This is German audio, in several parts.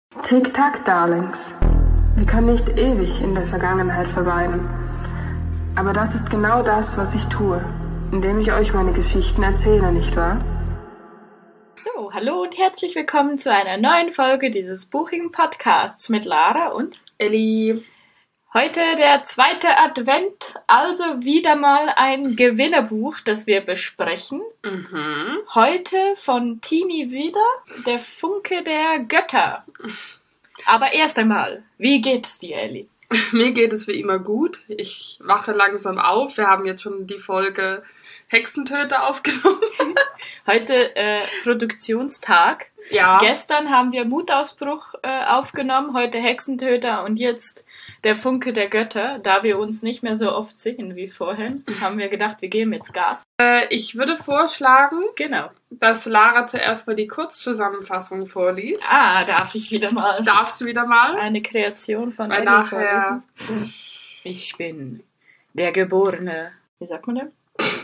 Tick-Tack, Darlings. Wir können nicht ewig in der Vergangenheit verweilen. Aber das ist genau das, was ich tue, indem ich euch meine Geschichten erzähle, nicht wahr? So, hallo und herzlich willkommen zu einer neuen Folge dieses buchigen Podcasts mit Lara und Elli. heute der zweite Advent, also wieder mal ein Gewinnerbuch, das wir besprechen. Heute von Tini wieder, der Funke der Götter. Aber erst einmal, wie geht's dir, Elli? Mir geht es wie immer gut. Ich wache langsam auf. Wir haben jetzt schon die Folge Hexentöter aufgenommen. Heute Produktionstag. Ja. Gestern haben wir Mutausbruch aufgenommen, heute Hexentöter und jetzt der Funke der Götter. Da wir uns nicht mehr so oft sehen wie vorhin, haben wir gedacht, wir geben jetzt Gas. Ich würde vorschlagen, Genau. dass Lara zuerst mal die Kurzzusammenfassung vorliest. Darf ich wieder mal Darfst du wieder mal? eine Kreation von Weil Elli nachher vorlesen? Ich bin der geborene, wie sagt man denn?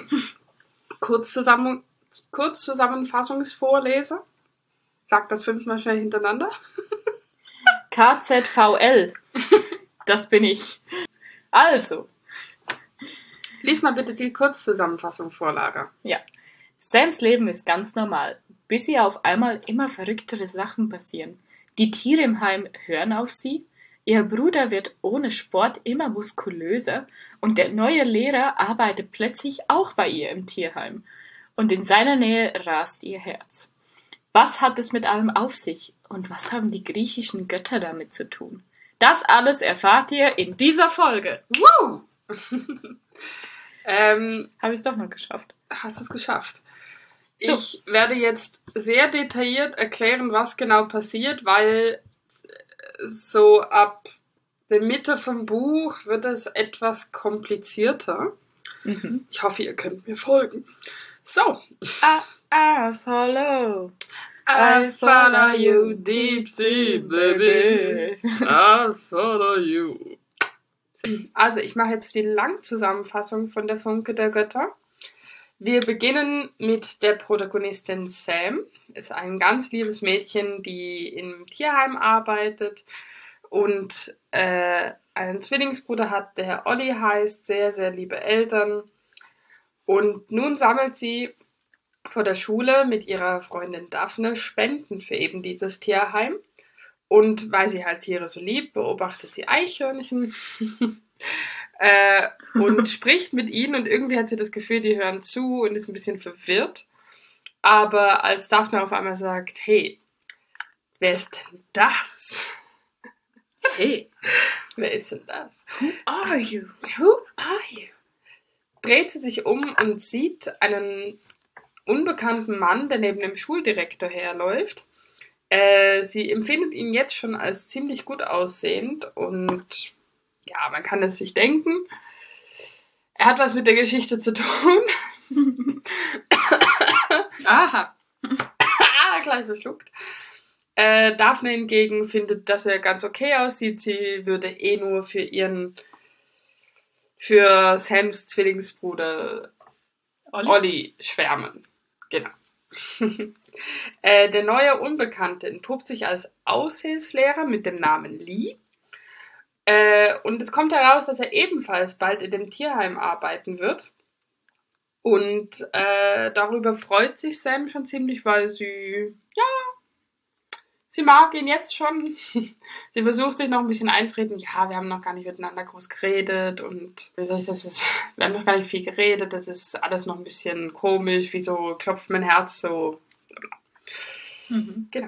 Kurzzusammenfassungsvorleser. Sag das 5-mal schnell hintereinander. KZVL. Das bin ich. Also. Lies mal bitte die Kurzzusammenfassung vor, Lara. Ja. Sams Leben ist ganz normal, bis ihr auf einmal immer verrücktere Sachen passieren. Die Tiere im Heim hören auf sie, ihr Bruder wird ohne Sport immer muskulöser und der neue Lehrer arbeitet plötzlich auch bei ihr im Tierheim. Und in seiner Nähe rast ihr Herz. Was hat es mit allem auf sich und was haben die griechischen Götter damit zu tun? Das alles erfahrt ihr in dieser Folge. Woo! Habe ich es doch noch geschafft. Hast es geschafft. So. Ich werde jetzt sehr detailliert erklären, was genau passiert, weil so ab der Mitte vom Buch wird es etwas komplizierter. Mhm. Ich hoffe, ihr könnt mir folgen. So. I follow. I follow you, deep sea, baby. I follow you. Also, ich mache jetzt die Langzusammenfassung von der Funke der Götter. Wir beginnen mit der Protagonistin Sam. Ist ein ganz liebes Mädchen, die im Tierheim arbeitet und einen Zwillingsbruder hat, der Olli heißt, sehr, sehr liebe Eltern. Und nun sammelt sie vor der Schule mit ihrer Freundin Daphne Spenden für eben dieses Tierheim. Und weil sie halt Tiere so liebt, beobachtet sie Eichhörnchen und spricht mit ihnen. Und irgendwie hat sie das Gefühl, die hören zu und ist ein bisschen verwirrt. Aber als Daphne auf einmal sagt, hey, wer ist denn das? Hey, Wer ist denn das? who are you? Who are you? Dreht sie sich um und sieht einen unbekannten Mann, der neben dem Schuldirektor herläuft. Sie empfindet ihn jetzt schon als ziemlich gut aussehend und ja, man kann es sich denken. Er hat was mit der Geschichte zu tun. Aha. Gleich verschluckt. Daphne hingegen findet, dass er ganz okay aussieht. Sie würde eh nur für Sams Zwillingsbruder Olli schwärmen. Genau. Der neue Unbekannte entpuppt sich als Aushilfslehrer mit dem Namen Lee. Und es kommt heraus, dass er ebenfalls bald in dem Tierheim arbeiten wird. Und darüber freut sich Sam schon ziemlich, weil sie mag ihn jetzt schon. Sie versucht sich noch ein bisschen einzureden. Ja, wir haben noch gar nicht miteinander groß geredet und wir haben noch gar nicht viel geredet. Das ist alles noch ein bisschen komisch. Wieso klopft mein Herz so? Mhm. Genau.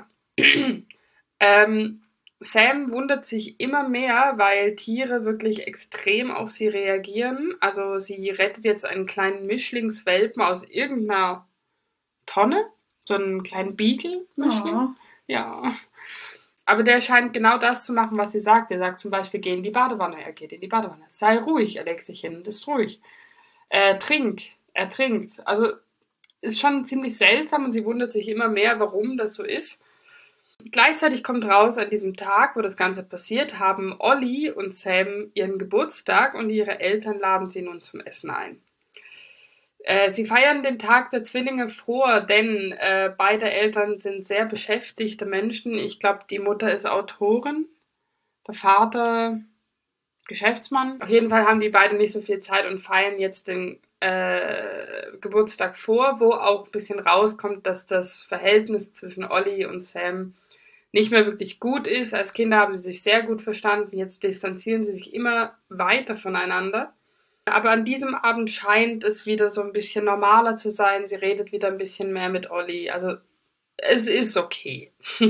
Sam wundert sich immer mehr, weil Tiere wirklich extrem auf sie reagieren. Also sie rettet jetzt einen kleinen Mischlingswelpen aus irgendeiner Tonne. So einen kleinen Beagle-Mischling. Oh. Ja. Aber der scheint genau das zu machen, was sie sagt. Er sagt zum Beispiel, geh in die Badewanne. Er geht in die Badewanne. Sei ruhig. Er legt sich hin und ist ruhig. Trink. Er trinkt. Also ist schon ziemlich seltsam und sie wundert sich immer mehr, warum das so ist. Gleichzeitig kommt raus, an diesem Tag, wo das Ganze passiert, haben Olli und Sam ihren Geburtstag und ihre Eltern laden sie nun zum Essen ein. Sie feiern den Tag der Zwillinge vor, denn beide Eltern sind sehr beschäftigte Menschen. Ich glaube, die Mutter ist Autorin, der Vater Geschäftsmann. Auf jeden Fall haben die beiden nicht so viel Zeit und feiern jetzt den Geburtstag vor, wo auch ein bisschen rauskommt, dass das Verhältnis zwischen Ollie und Sam nicht mehr wirklich gut ist. Als Kinder haben sie sich sehr gut verstanden, jetzt distanzieren sie sich immer weiter voneinander. Aber an diesem Abend scheint es wieder so ein bisschen normaler zu sein. Sie redet wieder ein bisschen mehr mit Ollie. Also es ist okay.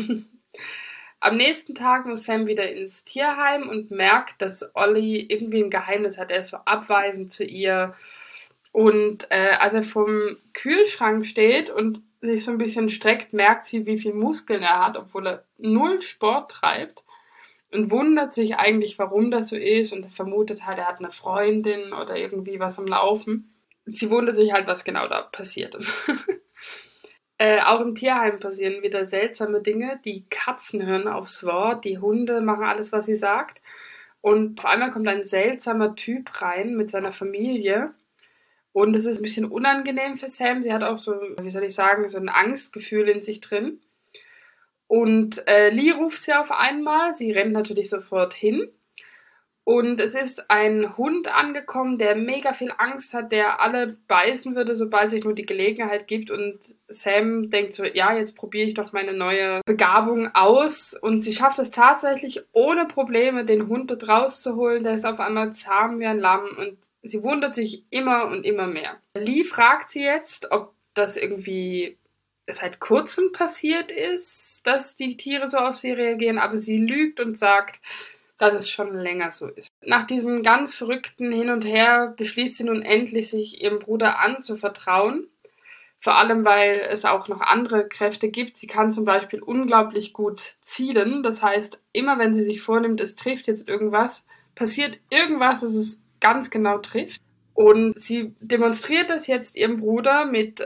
Am nächsten Tag muss Sam wieder ins Tierheim und merkt, dass Ollie irgendwie ein Geheimnis hat. Er ist so abweisend zu ihr. Und als er vom Kühlschrank steht und sich so ein bisschen streckt, merkt sie, wie viel Muskeln er hat, obwohl er null Sport treibt. Und wundert sich eigentlich, warum das so ist. Und er vermutet halt, er hat eine Freundin oder irgendwie was am Laufen. Sie wundert sich halt, was genau da passiert. Auch im Tierheim passieren wieder seltsame Dinge. Die Katzen hören aufs Wort, die Hunde machen alles, was sie sagt. Und auf einmal kommt ein seltsamer Typ rein mit seiner Familie. Und es ist ein bisschen unangenehm für Sam. Sie hat auch so, wie soll ich sagen, so ein Angstgefühl in sich drin. Und Lee ruft sie auf einmal. Sie rennt natürlich sofort hin. Und es ist ein Hund angekommen, der mega viel Angst hat, der alle beißen würde, sobald sich nur die Gelegenheit gibt. Und Sam denkt so, ja, jetzt probiere ich doch meine neue Begabung aus. Und sie schafft es tatsächlich ohne Probleme, den Hund dort rauszuholen. Der ist auf einmal zahm wie ein Lamm und sie wundert sich immer und immer mehr. Lee fragt sie jetzt, ob das irgendwie seit kurzem passiert ist, dass die Tiere so auf sie reagieren. Aber sie lügt und sagt, dass es schon länger so ist. Nach diesem ganz verrückten Hin und Her beschließt sie nun endlich, sich ihrem Bruder anzuvertrauen. Vor allem, weil es auch noch andere Kräfte gibt. Sie kann zum Beispiel unglaublich gut zielen. Das heißt, immer wenn sie sich vornimmt, es trifft jetzt irgendwas, passiert irgendwas, dass es ganz genau trifft. Und sie demonstriert das jetzt ihrem Bruder mit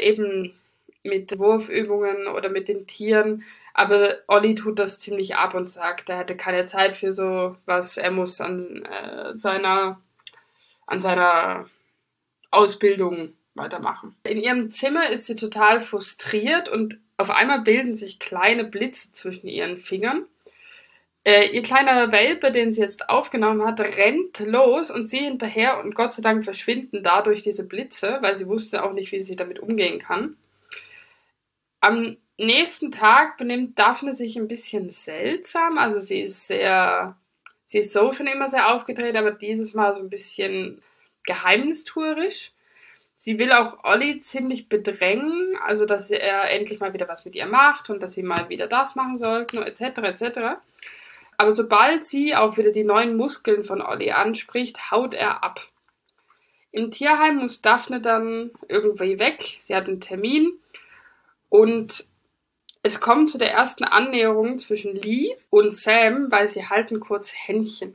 Wurfübungen oder mit den Tieren. Aber Ollie tut das ziemlich ab und sagt, er hätte keine Zeit für so was. Er muss an seiner Ausbildung weitermachen. In ihrem Zimmer ist sie total frustriert und auf einmal bilden sich kleine Blitze zwischen ihren Fingern. Ihr kleiner Welpe, den sie jetzt aufgenommen hat, rennt los und sie hinterher und Gott sei Dank verschwinden dadurch diese Blitze, weil sie wusste auch nicht, wie sie damit umgehen kann. Am nächsten Tag benimmt Daphne sich ein bisschen seltsam. Also sie ist so schon immer sehr aufgedreht, aber dieses Mal so ein bisschen geheimnistuerisch. Sie will auch Ollie ziemlich bedrängen, also dass er endlich mal wieder was mit ihr macht und dass sie mal wieder das machen sollten, etc. etc. Aber sobald sie auch wieder die neuen Muskeln von Ollie anspricht, haut er ab. Im Tierheim muss Daphne dann irgendwie weg. Sie hat einen Termin und es kommt zu der ersten Annäherung zwischen Lee und Sam, weil sie halten kurz Händchen.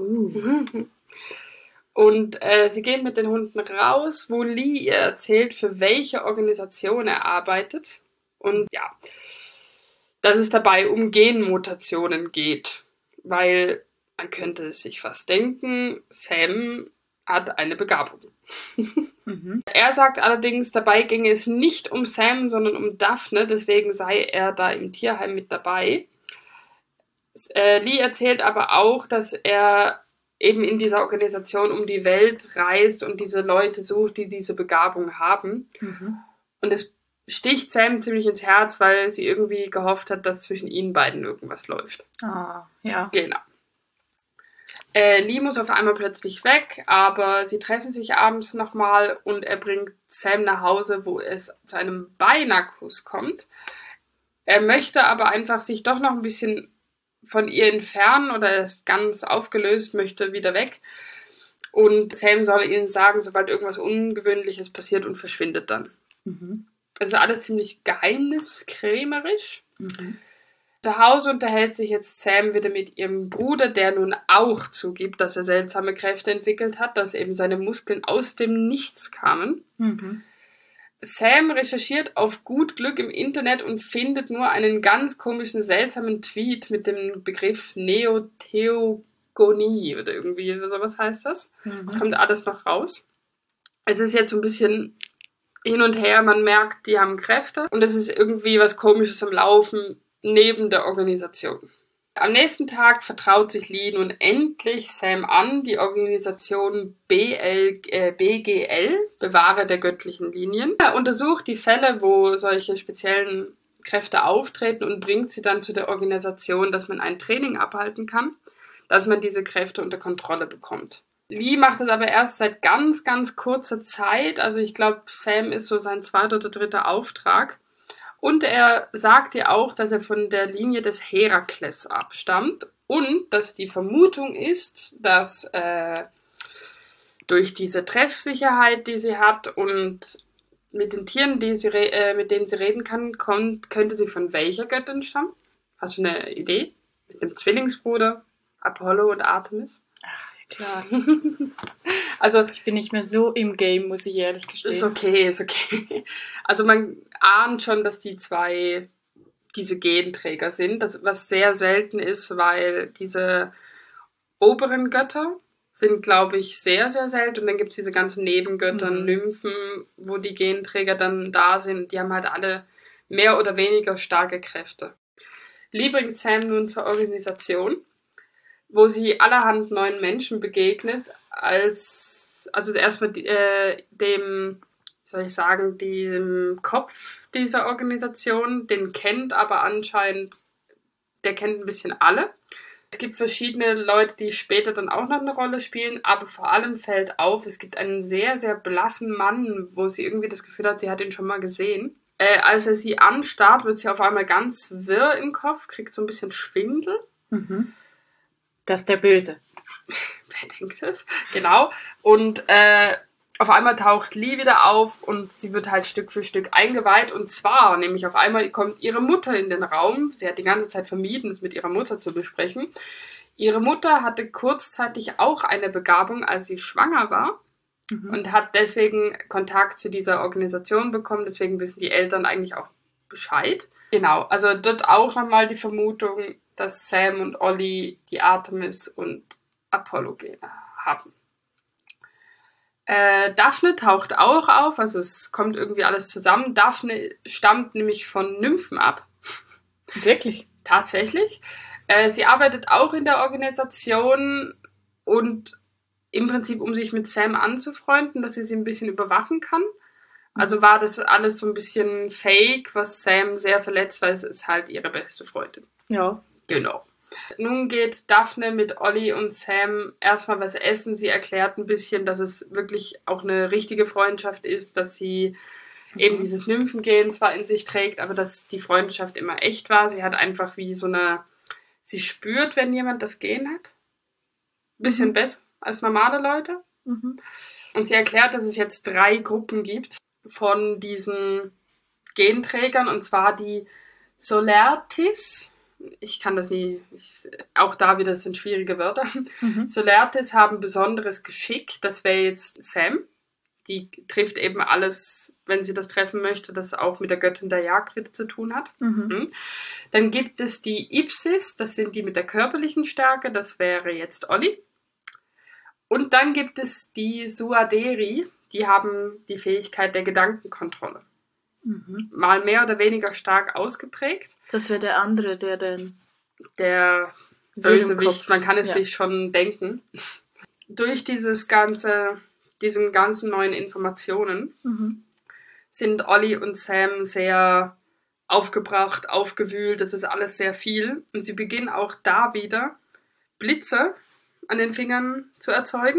Und sie gehen mit den Hunden raus, wo Lee ihr erzählt, für welche Organisation er arbeitet. Und ja, dass es dabei um Genmutationen geht. Weil man könnte es sich fast denken, Sam hat eine Begabung. Er sagt allerdings, dabei ginge es nicht um Sam, sondern um Daphne, deswegen sei er da im Tierheim mit dabei. Lee erzählt aber auch, dass er eben in dieser Organisation um die Welt reist und diese Leute sucht, die diese Begabung haben. Und es sticht Sam ziemlich ins Herz, weil sie irgendwie gehofft hat, dass zwischen ihnen beiden irgendwas läuft. Ah, ja. Genau. Lee muss auf einmal plötzlich weg, aber sie treffen sich abends nochmal und er bringt Sam nach Hause, wo es zu einem Beinakuss kommt. Er möchte aber einfach sich doch noch ein bisschen von ihr entfernen oder er ist ganz aufgelöst, möchte wieder weg. Und Sam soll ihnen sagen, sobald irgendwas Ungewöhnliches passiert und verschwindet dann. Das ist alles ziemlich geheimniskrämerisch. Zu Hause unterhält sich jetzt Sam wieder mit ihrem Bruder, der nun auch zugibt, dass er seltsame Kräfte entwickelt hat, dass eben seine Muskeln aus dem Nichts kamen. Sam recherchiert auf gut Glück im Internet und findet nur einen ganz komischen, seltsamen Tweet mit dem Begriff Neotheogonie oder irgendwie sowas heißt das. Kommt alles noch raus. Es ist jetzt so ein bisschen hin und her. Man merkt, die haben Kräfte. Und es ist irgendwie was Komisches am Laufen neben der Organisation. Am nächsten Tag vertraut sich Lee nun endlich Sam an, die Organisation BGL, Bewahrer der göttlichen Linien. Er untersucht die Fälle, wo solche speziellen Kräfte auftreten und bringt sie dann zu der Organisation, dass man ein Training abhalten kann, dass man diese Kräfte unter Kontrolle bekommt. Lee macht das aber erst seit ganz, ganz kurzer Zeit. Also ich glaube, Sam ist so sein 2. oder 3. Auftrag. Und er sagt ihr auch, dass er von der Linie des Herakles abstammt und dass die Vermutung ist, dass durch diese Treffsicherheit, die sie hat und mit den Tieren, mit denen sie reden kann, könnte sie von welcher Göttin stammen? Hast du eine Idee? Mit dem Zwillingsbruder Apollo und Artemis? Klar. Also, Ich bin nicht mehr so im Game, muss ich ehrlich gestehen. ist okay. Also man ahnt schon, dass die 2 diese Genträger sind, was sehr selten ist, weil diese oberen Götter sind, glaube ich, sehr, sehr selten. Und dann gibt es diese ganzen Nebengötter, Nymphen, wo die Genträger dann da sind. Die haben halt alle mehr oder weniger starke Kräfte. Lee bringt Sam nun zur Organisation, wo sie allerhand neuen Menschen begegnet, also erstmal dem Kopf dieser Organisation, den kennt aber anscheinend, der kennt ein bisschen alle. Es gibt verschiedene Leute, die später dann auch noch eine Rolle spielen, aber vor allem fällt auf, es gibt einen sehr, sehr blassen Mann, wo sie irgendwie das Gefühl hat, sie hat ihn schon mal gesehen. Als er sie anstarrt, wird sie auf einmal ganz wirr im Kopf, kriegt so ein bisschen Schwindel. Das ist der Böse. Wer denkt das? Genau. Und auf einmal taucht Lee wieder auf und sie wird halt Stück für Stück eingeweiht. Und zwar, nämlich auf einmal kommt ihre Mutter in den Raum. Sie hat die ganze Zeit vermieden, es mit ihrer Mutter zu besprechen. Ihre Mutter hatte kurzzeitig auch eine Begabung, als sie schwanger war. Und hat deswegen Kontakt zu dieser Organisation bekommen. Deswegen wissen die Eltern eigentlich auch Bescheid. Genau, also dort auch nochmal die Vermutung, dass Sam und Ollie die Artemis und Apollo-Gene haben. Daphne taucht auch auf, also es kommt irgendwie alles zusammen. Daphne stammt nämlich von Nymphen ab. Wirklich? Tatsächlich. Sie arbeitet auch in der Organisation und im Prinzip, um sich mit Sam anzufreunden, dass sie ein bisschen überwachen kann. Also war das alles so ein bisschen fake, was Sam sehr verletzt, weil es ist halt ihre beste Freundin. Ja. Genau. Nun geht Daphne mit Ollie und Sam erstmal was essen. Sie erklärt ein bisschen, dass es wirklich auch eine richtige Freundschaft ist, dass sie eben dieses Nymphengen zwar in sich trägt, aber dass die Freundschaft immer echt war. Sie hat einfach wie so eine... Sie spürt, wenn jemand das Gen hat. Ein bisschen besser als normale Leute. Und sie erklärt, dass es jetzt 3 Gruppen gibt von diesen Genträgern, und zwar die Solertis. Ich kann das nie, auch da wieder, das sind schwierige Wörter. Solertis haben besonderes Geschick, das wäre jetzt Sam. Die trifft eben alles, wenn sie das treffen möchte, das auch mit der Göttin der Jagd wieder zu tun hat. Dann gibt es die Ipsis, das sind die mit der körperlichen Stärke, das wäre jetzt Ollie. Und dann gibt es die Suaderi, die haben die Fähigkeit der Gedankenkontrolle. Mal mehr oder weniger stark ausgeprägt. Das wäre der andere, der dann... Der Bösewicht, man kann es sich schon denken. Durch diesen ganzen neuen Informationen sind Ollie und Sam sehr aufgebracht, aufgewühlt, das ist alles sehr viel. Und sie beginnen auch da wieder Blitze an den Fingern zu erzeugen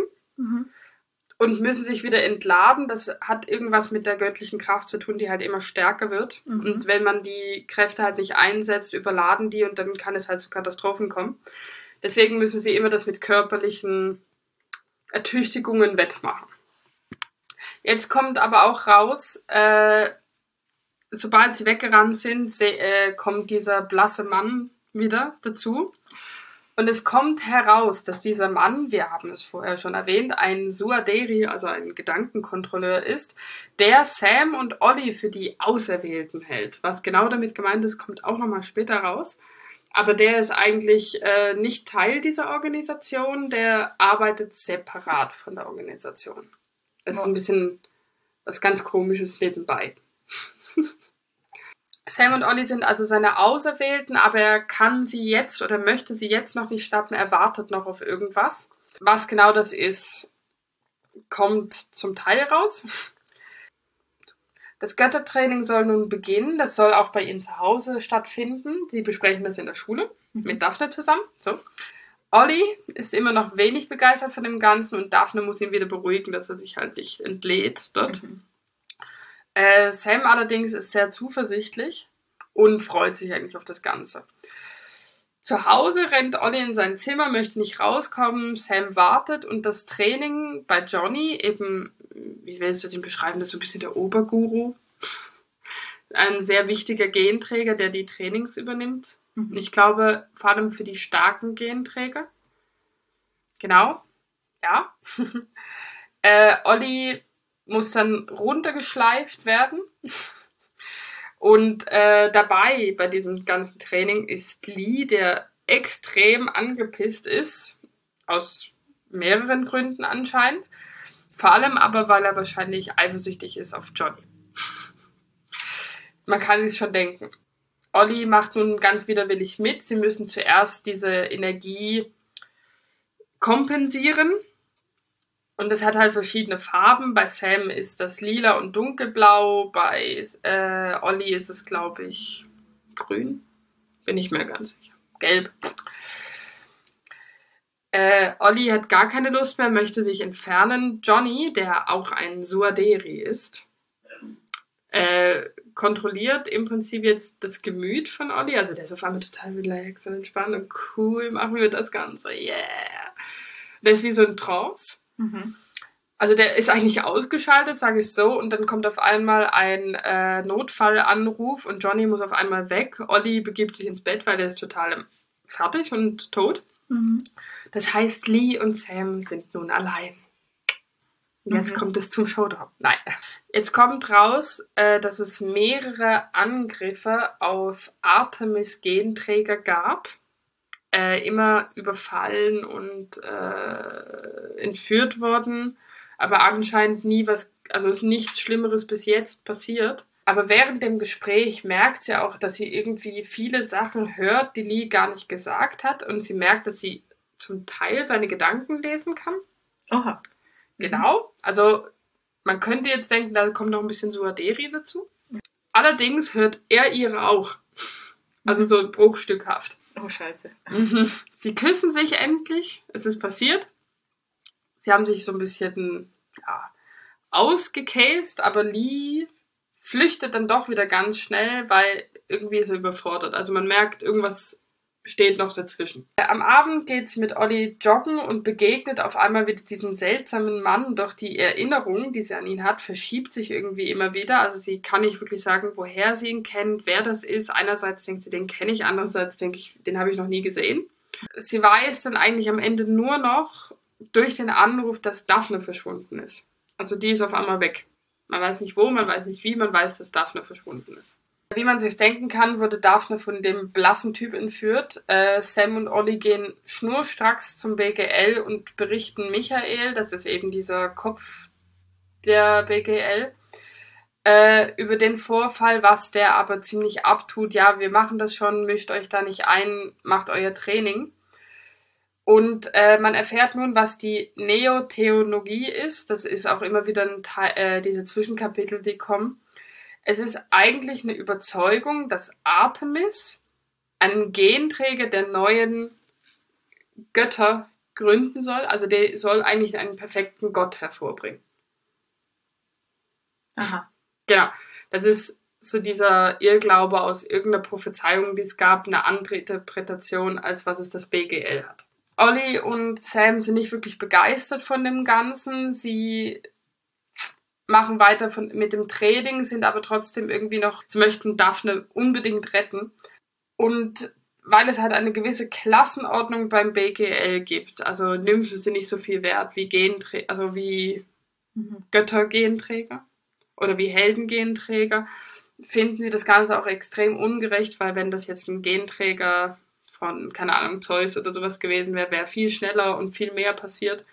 und müssen sich wieder entladen. Das hat irgendwas mit der göttlichen Kraft zu tun, die halt immer stärker wird. Und wenn man die Kräfte halt nicht einsetzt, überladen die und dann kann es halt zu Katastrophen kommen. Deswegen müssen sie immer das mit körperlichen Ertüchtigungen wettmachen. Jetzt kommt aber auch raus, sobald sie weggerannt sind, kommt dieser blasse Mann wieder dazu. Und es kommt heraus, dass dieser Mann, wir haben es vorher schon erwähnt, ein Suaderi, also ein Gedankenkontrolleur ist, der Sam und Ollie für die Auserwählten hält. Was genau damit gemeint ist, kommt auch nochmal später raus. Aber der ist eigentlich nicht Teil dieser Organisation, der arbeitet separat von der Organisation. Das ist ein bisschen Was ganz Komisches nebenbei. Sam und Ollie sind also seine Auserwählten, aber er kann sie jetzt oder möchte sie jetzt noch nicht schnappen. Er wartet noch auf irgendwas. Was genau das ist, kommt zum Teil raus. Das Göttertraining soll nun beginnen. Das soll auch bei ihnen zu Hause stattfinden. Sie besprechen das in der Schule mit Daphne zusammen. So. Ollie ist immer noch wenig begeistert von dem Ganzen und Daphne muss ihn wieder beruhigen, dass er sich halt nicht entlädt dort. Sam allerdings ist sehr zuversichtlich und freut sich eigentlich auf das Ganze. Zu Hause rennt Ollie in sein Zimmer, möchte nicht rauskommen. Sam wartet und das Training bei Johnny, eben, wie willst du den beschreiben, das ist so ein bisschen der Oberguru. Ein sehr wichtiger Genträger, der die Trainings übernimmt. Ich glaube, vor allem für die starken Genträger. Genau, ja. Ollie muss dann runtergeschleift werden. Und dabei bei diesem ganzen Training ist Lee, der extrem angepisst ist, aus mehreren Gründen anscheinend. Vor allem aber, weil er wahrscheinlich eifersüchtig ist auf Johnny. Man kann sich schon denken. Ollie macht nun ganz widerwillig mit. Sie müssen zuerst diese Energie kompensieren. Und es hat halt verschiedene Farben. Bei Sam ist das lila und dunkelblau. Bei Ollie ist es, glaube ich, grün. Bin ich mir ganz sicher. Gelb. Ollie hat gar keine Lust mehr, möchte sich entfernen. Johnny, der auch ein Suaderi ist, kontrolliert im Prinzip jetzt das Gemüt von Ollie. Also der ist auf einmal total relaxed und entspannt und cool, machen wir das Ganze. Yeah! Der ist wie so ein Trance. Also der ist eigentlich ausgeschaltet, sage ich so, und dann kommt auf einmal ein Notfallanruf und Johnny muss auf einmal weg. Ollie begibt sich ins Bett, weil der ist total fertig und tot. Das heißt, Lee und Sam sind nun allein. Und jetzt kommt es zum Showdown. Nein. Jetzt kommt raus, dass es mehrere Angriffe auf Artemis-Genträger gab. Immer überfallen und entführt worden, aber anscheinend nie was, also ist nichts Schlimmeres bis jetzt passiert. Aber während dem Gespräch merkt sie auch, dass sie irgendwie viele Sachen hört, die Lee gar nicht gesagt hat, und sie merkt, dass sie zum Teil seine Gedanken lesen kann. Oha. Genau, also man könnte jetzt denken, da kommt noch ein bisschen Suaderi dazu. Allerdings hört er ihre auch. Also so bruchstückhaft. Oh, scheiße. Sie küssen sich endlich. Es ist passiert. Sie haben sich so ein bisschen ausgecased, aber Lee flüchtet dann doch wieder ganz schnell, weil irgendwie so überfordert. Also man merkt, irgendwas steht noch dazwischen. Am Abend geht sie mit Ollie joggen und begegnet auf einmal wieder diesem seltsamen Mann, doch die Erinnerung, die sie an ihn hat, verschiebt sich irgendwie immer wieder. Also sie kann nicht wirklich sagen, woher sie ihn kennt, wer das ist. Einerseits denkt sie, den kenne ich, andererseits denke ich, den habe ich noch nie gesehen. Sie weiß dann eigentlich am Ende nur noch durch den Anruf, dass Daphne verschwunden ist. Also die ist auf einmal weg. Man weiß nicht wo, man weiß nicht wie, man weiß, dass Daphne verschwunden ist. Wie man sich denken kann, wurde Daphne von dem blassen Typ entführt. Sam und Ollie gehen schnurstracks zum BGL und berichten Michael, das ist eben dieser Kopf der BGL, über den Vorfall, was der aber ziemlich abtut. Ja, wir machen das schon, mischt euch da nicht ein, macht euer Training. Und man erfährt nun, was die Neotheologie ist. Das ist auch immer wieder ein Teil, diese Zwischenkapitel, die kommen. Es ist eigentlich eine Überzeugung, dass Artemis einen Genträger der neuen Götter gründen soll. Also der soll eigentlich einen perfekten Gott hervorbringen. Aha. Genau. Das ist so dieser Irrglaube aus irgendeiner Prophezeiung, die es gab, eine andere Interpretation, als was es das BGL hat. Ollie und Sam sind nicht wirklich begeistert von dem Ganzen. Sie machen weiter mit dem Training, sind aber trotzdem irgendwie noch, sie möchten Daphne unbedingt retten. Und weil es halt eine gewisse Klassenordnung beim BGL gibt, also Nymphen sind nicht so viel wert wie wie Göttergenträger oder wie Heldengenträger, finden sie das Ganze auch extrem ungerecht, weil wenn das jetzt ein Genträger von, keine Ahnung, Zeus oder sowas gewesen wäre, wäre viel schneller und viel mehr passiert.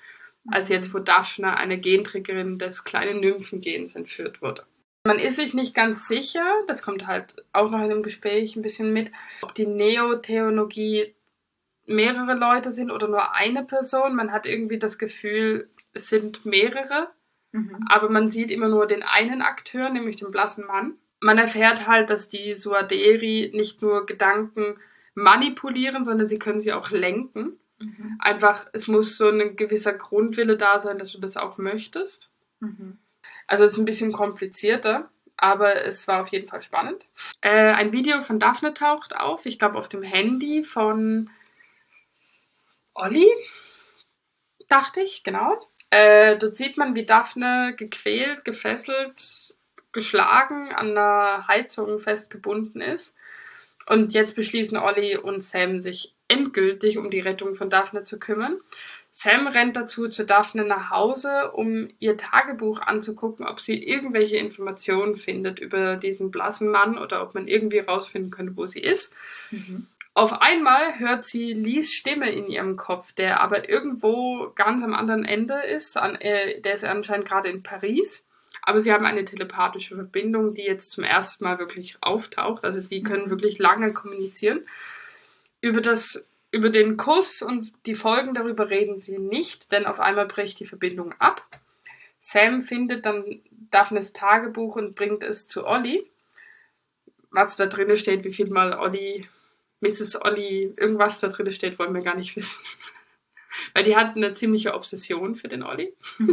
als jetzt, wo Daphne, eine Genträgerin des kleinen Nymphengens, entführt wurde. Man ist sich nicht ganz sicher, das kommt halt auch noch in dem Gespräch ein bisschen mit, ob die Neotheologie mehrere Leute sind oder nur eine Person. Man hat irgendwie das Gefühl, es sind mehrere, aber man sieht immer nur den einen Akteur, nämlich den blassen Mann. Man erfährt halt, dass die Suaderi nicht nur Gedanken manipulieren, sondern sie können sie auch lenken. Einfach, es muss so ein gewisser Grundwille da sein, dass du das auch möchtest. Also es ist ein bisschen komplizierter, aber es war auf jeden Fall spannend. Ein Video von Daphne taucht auf, ich glaube auf dem Handy von Olli, dachte ich, genau. Dort sieht man, wie Daphne gequält, gefesselt, geschlagen an der Heizung festgebunden ist. Und jetzt beschließen Olli und Sam, sich endgültig um die Rettung von Daphne zu kümmern. Sam rennt dazu zu Daphne nach Hause, um ihr Tagebuch anzugucken, ob sie irgendwelche Informationen findet über diesen blassen Mann oder ob man irgendwie rausfinden könnte, wo sie ist. Auf einmal hört sie Lees Stimme in ihrem Kopf, der aber irgendwo ganz am anderen Ende ist. Der ist anscheinend gerade in Paris. Aber sie haben eine telepathische Verbindung, die jetzt zum ersten Mal wirklich auftaucht. Also die können wirklich lange kommunizieren. Über den Kuss und die Folgen darüber reden sie nicht, denn auf einmal bricht die Verbindung ab. Sam findet dann Daphnes Tagebuch und bringt es zu Olli. Was da drin steht, wie viel mal Mrs. Olli, irgendwas da drin steht, wollen wir gar nicht wissen. Weil die hat eine ziemliche Obsession für den Olli.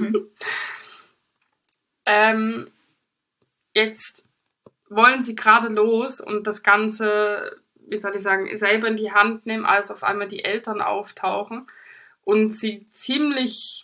Jetzt wollen sie gerade los und das Ganze, wie soll ich sagen, selber in die Hand nehmen, als auf einmal die Eltern auftauchen und sie ziemlich,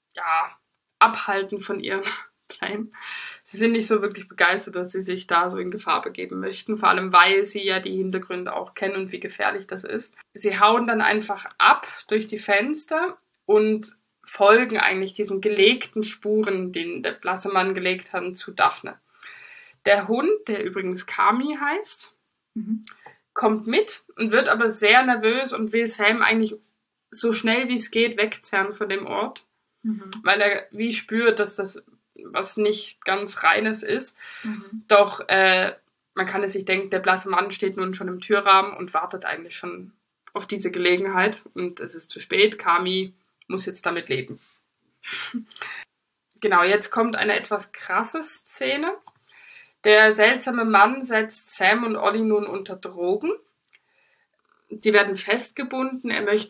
abhalten von ihrem Plan. Sie sind nicht so wirklich begeistert, dass sie sich da so in Gefahr begeben möchten, vor allem weil sie ja die Hintergründe auch kennen und wie gefährlich das ist. Sie hauen dann einfach ab durch die Fenster und folgen eigentlich diesen gelegten Spuren, den der blasse Mann gelegt hat, zu Daphne. Der Hund, der übrigens Kami heißt, kommt mit und wird aber sehr nervös und will Sam eigentlich so schnell wie es geht wegzerren von dem Ort, weil er wie spürt, dass das was nicht ganz Reines ist. Doch man kann es sich denken, der blasse Mann steht nun schon im Türrahmen und wartet eigentlich schon auf diese Gelegenheit und es ist zu spät. Kami muss jetzt damit leben. Genau, jetzt kommt eine etwas krasse Szene. Der seltsame Mann setzt Sam und Olli nun unter Drogen. Sie werden festgebunden.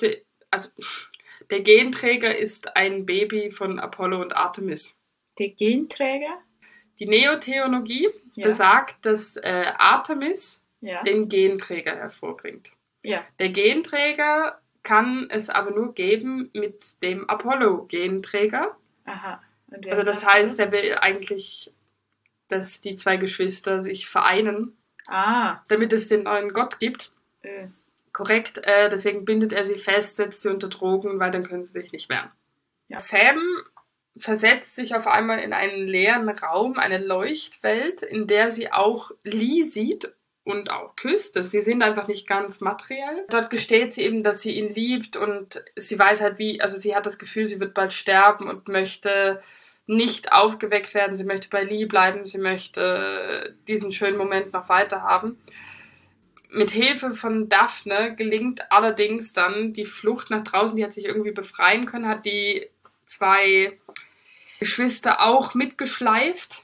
Der Genträger ist ein Baby von Apollo und Artemis. Der Genträger? Die Neotheologie besagt, dass Artemis den Genträger hervorbringt. Ja. Der Genträger kann es aber nur geben mit dem Apollo-Genträger. Aha. Also das heißt, er will eigentlich, dass die zwei Geschwister sich vereinen, damit es den neuen Gott gibt. Korrekt, deswegen bindet er sie fest, setzt sie unter Drogen, weil dann können sie sich nicht wehren. Ja. Sam versetzt sich auf einmal in einen leeren Raum, eine Leuchtwelt, in der sie auch Lee sieht und auch küsst. Sie sind einfach nicht ganz materiell. Dort gesteht sie eben, dass sie ihn liebt und sie weiß halt sie hat das Gefühl, sie wird bald sterben und möchte nicht aufgeweckt werden. Sie möchte bei Lee bleiben, sie möchte diesen schönen Moment noch weiter haben. Mit Hilfe von Daphne gelingt allerdings dann die Flucht nach draußen. Die hat sich irgendwie befreien können, hat die zwei Geschwister auch mitgeschleift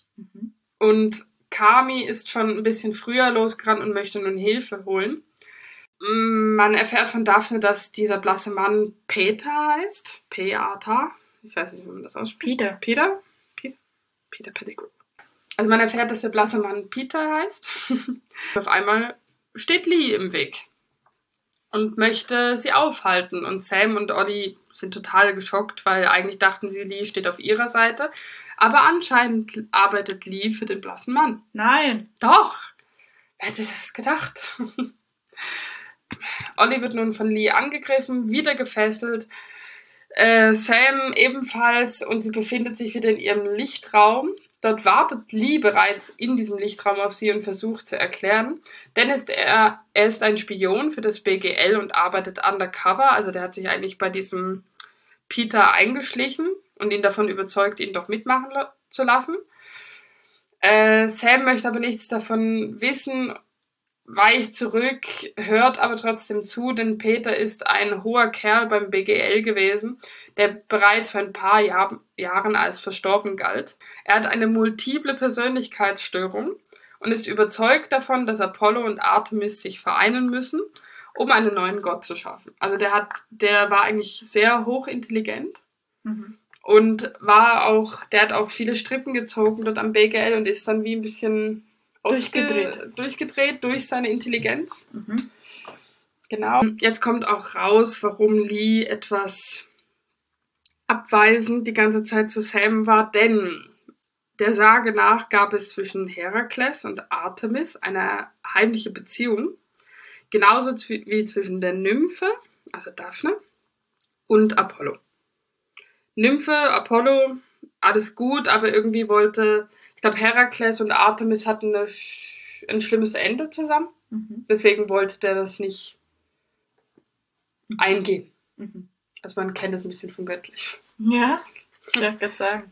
und Kami ist schon ein bisschen früher losgerannt und möchte nun Hilfe holen. Man erfährt von Daphne, dass dieser blasse Mann Peter heißt. Peter. Ich weiß nicht, wie man das ausspricht. Peter Pettigrew. Also man erfährt, dass der blasse Mann Peter heißt. Auf einmal steht Lee im Weg und möchte sie aufhalten. Und Sam und Olli sind total geschockt, weil eigentlich dachten sie, Lee steht auf ihrer Seite. Aber anscheinend arbeitet Lee für den blassen Mann. Nein. Doch. Wer hätte das gedacht? Olli wird nun von Lee angegriffen, wieder gefesselt. Sam ebenfalls und sie befindet sich wieder in ihrem Lichtraum. Dort wartet Lee bereits in diesem Lichtraum auf sie und versucht zu erklären. Denn er ist ein Spion für das BGL und arbeitet undercover. Also der hat sich eigentlich bei diesem Peter eingeschlichen und ihn davon überzeugt, ihn doch mitmachen zu lassen. Sam möchte aber nichts davon wissen, weicht zurück, hört aber trotzdem zu, denn Peter ist ein hoher Kerl beim BGL gewesen, der bereits vor ein paar Jahren als verstorben galt. Er hat eine multiple Persönlichkeitsstörung und ist überzeugt davon, dass Apollo und Artemis sich vereinen müssen, um einen neuen Gott zu schaffen. Also der war eigentlich sehr hochintelligent. Und der hat auch viele Strippen gezogen dort am BGL und ist dann wie ein bisschen durchgedreht durch seine Intelligenz. Genau. Jetzt kommt auch raus, warum Lee etwas abweisend die ganze Zeit zu Sam war, denn der Sage nach gab es zwischen Herakles und Artemis eine heimliche Beziehung, genauso wie zwischen der Nymphe, also Daphne, und Apollo. Nymphe, Apollo, alles gut, aber irgendwie ich glaube, Herakles und Artemis hatten ein schlimmes Ende zusammen. Deswegen wollte der das nicht eingehen. Also man kennt es ein bisschen von göttlich. Ja, ich darf gerade sagen.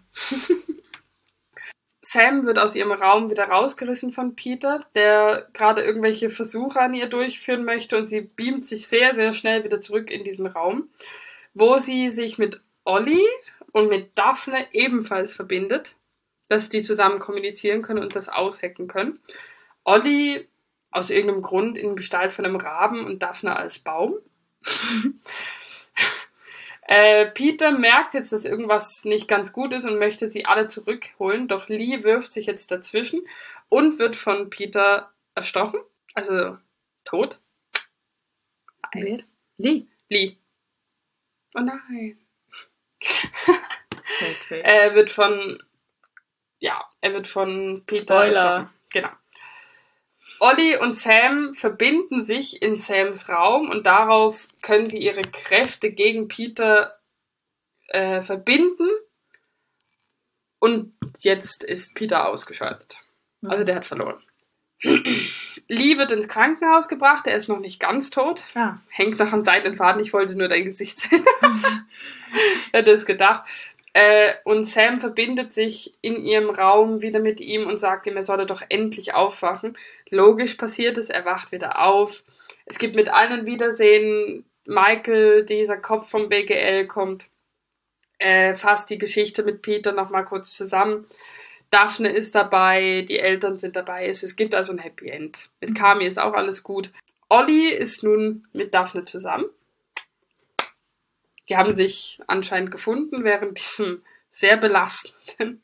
Sam wird aus ihrem Raum wieder rausgerissen von Peter, der gerade irgendwelche Versuche an ihr durchführen möchte, und sie beamt sich sehr, sehr schnell wieder zurück in diesen Raum, wo sie sich mit Ollie und mit Daphne ebenfalls verbindet, dass die zusammen kommunizieren können und das aushacken können. Ollie aus irgendeinem Grund in Gestalt von einem Raben und Daphne als Baum. Peter merkt jetzt, dass irgendwas nicht ganz gut ist und möchte sie alle zurückholen, doch Lee wirft sich jetzt dazwischen und wird von Peter erstochen, also tot. Wer? Lee. Oh nein. Sad Er wird von Peter erstochen. Genau. Ollie und Sam verbinden sich in Sams Raum und darauf können sie ihre Kräfte gegen Peter verbinden. Und jetzt ist Peter ausgeschaltet. Also der hat verloren. Lee wird ins Krankenhaus gebracht. Er ist noch nicht ganz tot. Hängt noch am seidenen Faden. Ich wollte nur dein Gesicht sehen. Hätte es gedacht. Und Sam verbindet sich in ihrem Raum wieder mit ihm und sagt ihm, er solle doch endlich aufwachen. Logisch passiert es, er wacht wieder auf. Es gibt mit allen Wiedersehen. Michael, dieser Kopf vom BGL, kommt, fasst die Geschichte mit Peter nochmal kurz zusammen. Daphne ist dabei, die Eltern sind dabei. Es gibt also ein Happy End. Mit Kami ist auch alles gut. Ollie ist nun mit Daphne zusammen. Die haben sich anscheinend gefunden während diesem sehr belastenden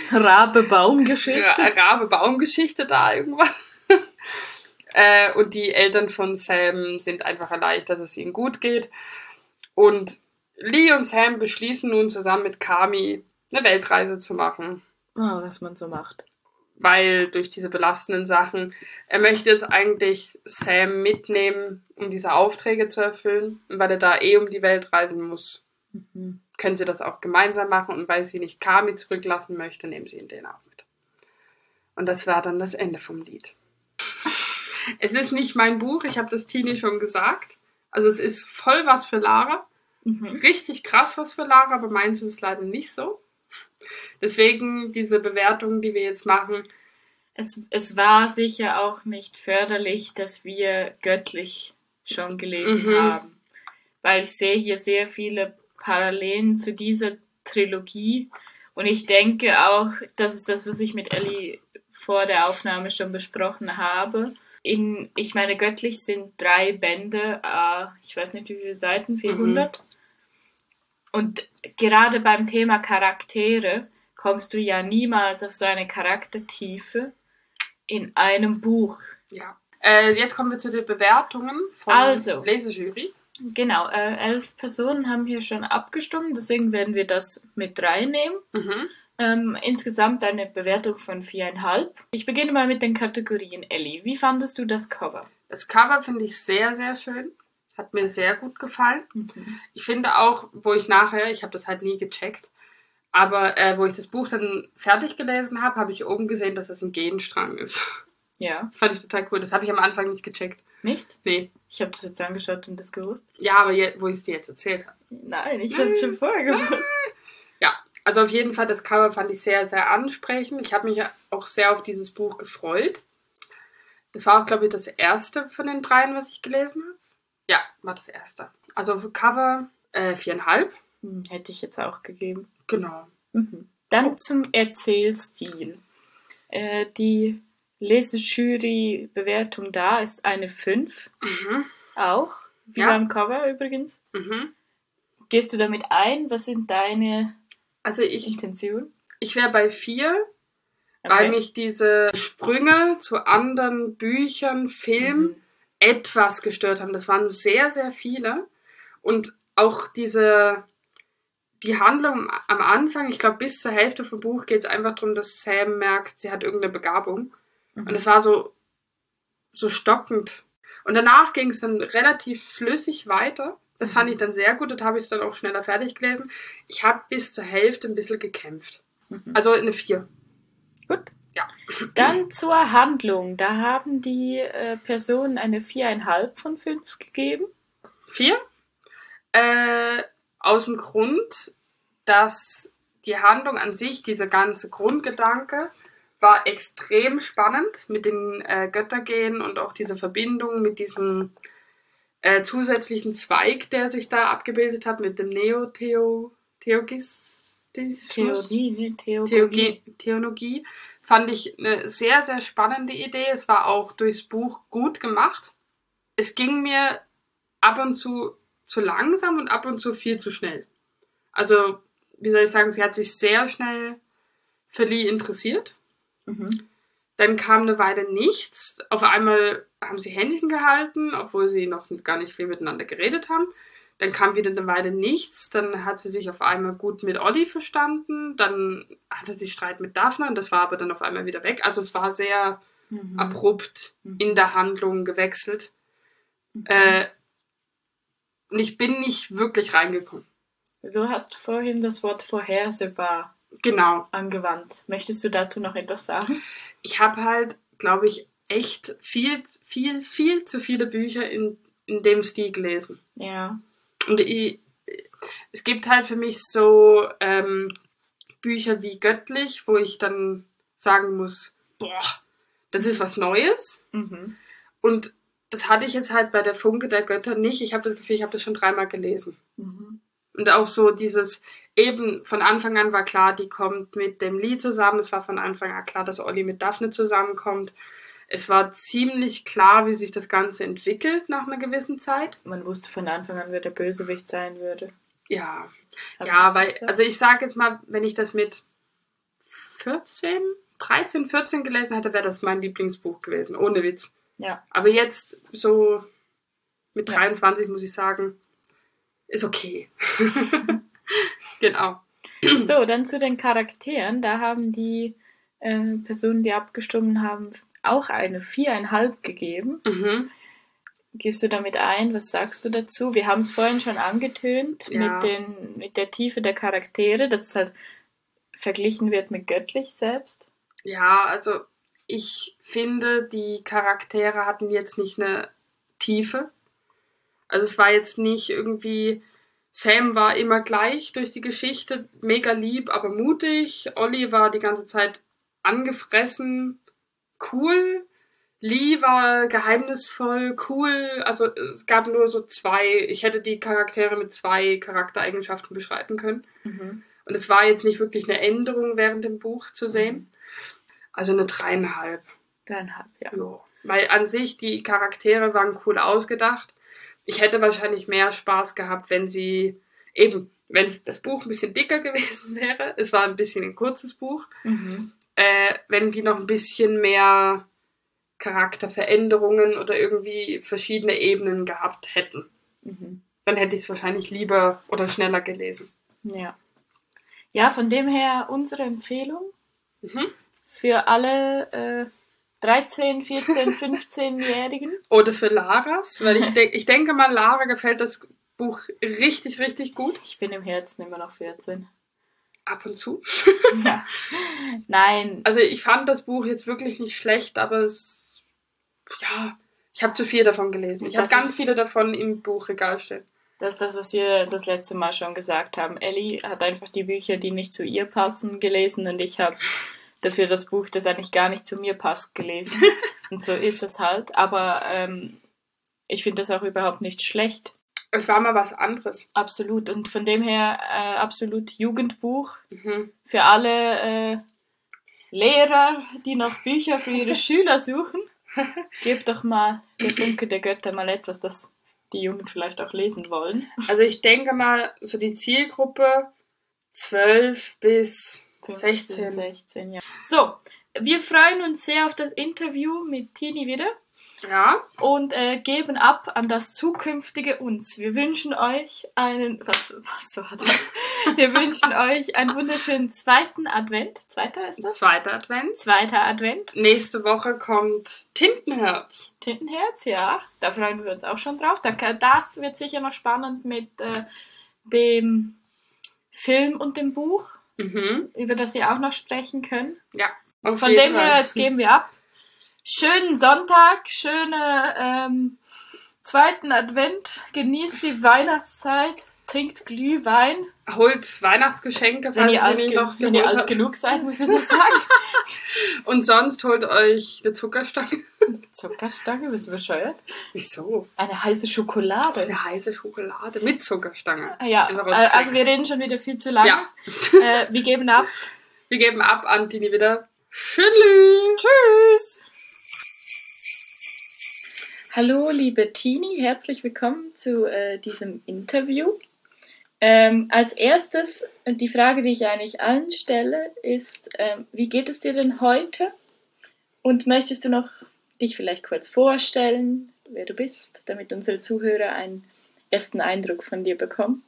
Rabe-Baum-Geschichte da irgendwas. Und die Eltern von Sam sind einfach erleichtert, dass es ihnen gut geht. Und Lee und Sam beschließen nun zusammen mit Kami eine Weltreise zu machen. Was man so macht. Weil durch diese belastenden Sachen, er möchte jetzt eigentlich Sam mitnehmen, um diese Aufträge zu erfüllen. Und weil er da um die Welt reisen muss, können sie das auch gemeinsam machen. Und weil sie nicht Kami zurücklassen möchte, nehmen sie ihn den auch mit. Und das war dann das Ende vom Lied. Es ist nicht mein Buch, ich habe das Tini schon gesagt. Also es ist voll was für Lara. Richtig krass was für Lara, aber meins ist leider nicht so. Deswegen diese Bewertungen, die wir jetzt machen. Es war sicher auch nicht förderlich, dass wir göttlich schon gelesen haben. Weil ich sehe hier sehr viele Parallelen zu dieser Trilogie. Und ich denke auch, das ist das, was ich mit Ellie vor der Aufnahme schon besprochen habe. Ich meine, göttlich sind 3 Bände, ich weiß nicht wie viele Seiten, 400. Und gerade beim Thema Charaktere kommst du ja niemals auf so eine Charaktertiefe in einem Buch. Ja. Jetzt kommen wir zu den Bewertungen von Lesejury. Genau, 11 Personen haben hier schon abgestimmt, deswegen werden wir das mit reinnehmen. Insgesamt eine Bewertung von 4,5. Ich beginne mal mit den Kategorien. Ellie, wie fandest du das Cover? Das Cover finde ich sehr, sehr schön. Hat mir sehr gut gefallen. Ich finde auch, ich habe das halt nie gecheckt, aber wo ich das Buch dann fertig gelesen habe, habe ich oben gesehen, dass das ein Genstrang ist. Ja. Fand ich total cool. Das habe ich am Anfang nicht gecheckt. Nicht? Nee. Ich habe das jetzt angeschaut und das gewusst. Ja, aber wo ich es dir jetzt erzählt habe. Nein, ich habe es schon vorher gewusst. Ja, also auf jeden Fall, das Cover fand ich sehr, sehr ansprechend. Ich habe mich auch sehr auf dieses Buch gefreut. Das war auch, glaube ich, das erste von den 3, was ich gelesen habe. Ja, war das erste. Also für Cover 4,5. Hätte ich jetzt auch gegeben. Genau. Dann zum Erzählstil. Die Lesejury-Bewertung da ist eine 5. Auch. Wie beim Cover übrigens. Gehst du damit ein? Was sind deine Intentionen? Ich wäre bei 4, weil mich diese Sprünge zu anderen Büchern, Filmen etwas gestört haben. Das waren sehr, sehr viele. Und auch die Handlung am Anfang, ich glaube bis zur Hälfte vom Buch geht es einfach darum, dass Sam merkt, sie hat irgendeine Begabung. Und es war so stockend. Und danach ging es dann relativ flüssig weiter. Das fand ich dann sehr gut. Das habe ich dann auch schneller fertig gelesen. Ich habe bis zur Hälfte ein bisschen gekämpft. Also eine 4. Gut. Ja. Dann zur Handlung. Da haben die Personen eine 4,5 von 5 gegeben. 4? Aus dem Grund, dass die Handlung an sich, dieser ganze Grundgedanke, war extrem spannend mit den Göttergehen und auch diese Verbindung mit diesem zusätzlichen Zweig, der sich da abgebildet hat, mit dem Theologie, fand ich eine sehr, sehr spannende Idee. Es war auch durchs Buch gut gemacht. Es ging mir ab und zu langsam und ab und zu viel zu schnell. Also, wie soll ich sagen, sie hat sich sehr schnell für Lee interessiert. Dann kam eine Weile nichts. Auf einmal haben sie Händchen gehalten, obwohl sie noch gar nicht viel miteinander geredet haben. Dann kam wieder eine Weile nichts. Dann hat sie sich auf einmal gut mit Ollie verstanden. Dann hatte sie Streit mit Daphne und das war aber dann auf einmal wieder weg. Also es war sehr abrupt in der Handlung gewechselt. Und ich bin nicht wirklich reingekommen. Du hast vorhin das Wort vorhersehbar angewandt. Möchtest du dazu noch etwas sagen? Ich habe halt, glaube ich, echt viel zu viele Bücher in dem Stil gelesen. Ja. Und es gibt halt für mich so Bücher wie Göttlich, wo ich dann sagen muss, boah, das ist was Neues. Und das hatte ich jetzt halt bei der Funke der Götter nicht. Ich habe das Gefühl, ich habe das schon 3-mal gelesen. Und auch so dieses, eben von Anfang an war klar, die kommt mit dem Lee zusammen. Es war von Anfang an klar, dass Ollie mit Daphne zusammenkommt. Es war ziemlich klar, wie sich das Ganze entwickelt nach einer gewissen Zeit. Man wusste von Anfang an, wer der Bösewicht sein würde. Ja, weil, also ich sage jetzt mal, wenn ich das mit 13, 14 gelesen hätte, wäre das mein Lieblingsbuch gewesen, ohne Witz. Ja. Aber jetzt so mit 23 muss ich sagen, ist okay. Genau. So, dann zu den Charakteren. Da haben die Personen, die abgestimmt haben, auch eine 4,5 gegeben. Gehst du damit ein? Was sagst du dazu? Wir haben es vorhin schon angetönt mit der Tiefe der Charaktere, dass es halt verglichen wird mit Göttlich selbst. Ja, also ich finde, die Charaktere hatten jetzt nicht eine Tiefe. Also es war jetzt nicht irgendwie, Sam war immer gleich durch die Geschichte, mega lieb, aber mutig. Ollie war die ganze Zeit angefressen, cool. Lee war geheimnisvoll, cool. Also es gab nur so 2, ich hätte die Charaktere mit 2 Charaktereigenschaften beschreiben können. Und es war jetzt nicht wirklich eine Änderung während dem Buch zu sehen. Also eine 3,5. 3,5, ja. Jo. Weil an sich die Charaktere waren cool ausgedacht. Ich hätte wahrscheinlich mehr Spaß gehabt, wenn das Buch ein bisschen dicker gewesen wäre. Es war ein bisschen ein kurzes Buch. Wenn die noch ein bisschen mehr Charakterveränderungen oder irgendwie verschiedene Ebenen gehabt hätten. Dann hätte ich es wahrscheinlich lieber oder schneller gelesen. Ja. Ja, von dem her unsere Empfehlung für alle 13, 14, 15-Jährigen. Oder für Laras, weil ich denke mal, Lara gefällt das Buch richtig, richtig gut. Ich bin im Herzen immer noch 14. Ab und zu. Ja. Nein. Also ich fand das Buch jetzt wirklich nicht schlecht, aber es Ich habe zu viel davon gelesen. Ich habe ganz viele davon im Buchregal stehen. Das ist das, was wir das letzte Mal schon gesagt haben. Ellie hat einfach die Bücher, die nicht zu ihr passen, gelesen und ich habe dafür das Buch, das eigentlich gar nicht zu mir passt, gelesen. Und so ist es halt. Aber ich finde das auch überhaupt nicht schlecht. Es war mal was anderes. Absolut. Und von dem her absolut Jugendbuch für alle Lehrer, die noch Bücher für ihre Schüler suchen. Gebt doch mal der Funke der Götter mal etwas, das die Jungen vielleicht auch lesen wollen. Also ich denke mal, so die Zielgruppe 12 bis 16. 16, ja. So, wir freuen uns sehr auf das Interview mit Tini wieder. Ja. Und geben ab an das zukünftige uns. Wir wünschen euch was war das? Wir wünschen euch einen wunderschönen zweiten Advent. Zweiter ist das? Zweiter Advent. Zweiter Advent. Nächste Woche kommt Tintenherz. Tintenherz, ja. Da freuen wir uns auch schon drauf. Das wird sicher noch spannend mit dem Film und dem Buch, über das wir auch noch sprechen können. Ja. Und von dem her, jetzt geben wir ab. Schönen Sonntag, schöne zweiten Advent, genießt die Weihnachtszeit, trinkt Glühwein. Holt Weihnachtsgeschenke, falls ihr sie noch wenn ihr alt genug seid, muss ich nur sagen. Und sonst holt euch eine Zuckerstange. Zuckerstange? Bist du bescheuert? Wieso? Eine heiße Schokolade. Eine heiße Schokolade mit Zuckerstange. Ja, also wir reden schon wieder viel zu lange. Ja. Wir geben ab. Wir geben ab an Tini wieder. Tschüss. Tschüss. Hallo, liebe Tini, herzlich willkommen zu diesem Interview. Als erstes, die Frage, die ich eigentlich allen stelle, ist, wie geht es dir denn heute? Und möchtest du noch dich vielleicht kurz vorstellen, wer du bist, damit unsere Zuhörer einen ersten Eindruck von dir bekommen?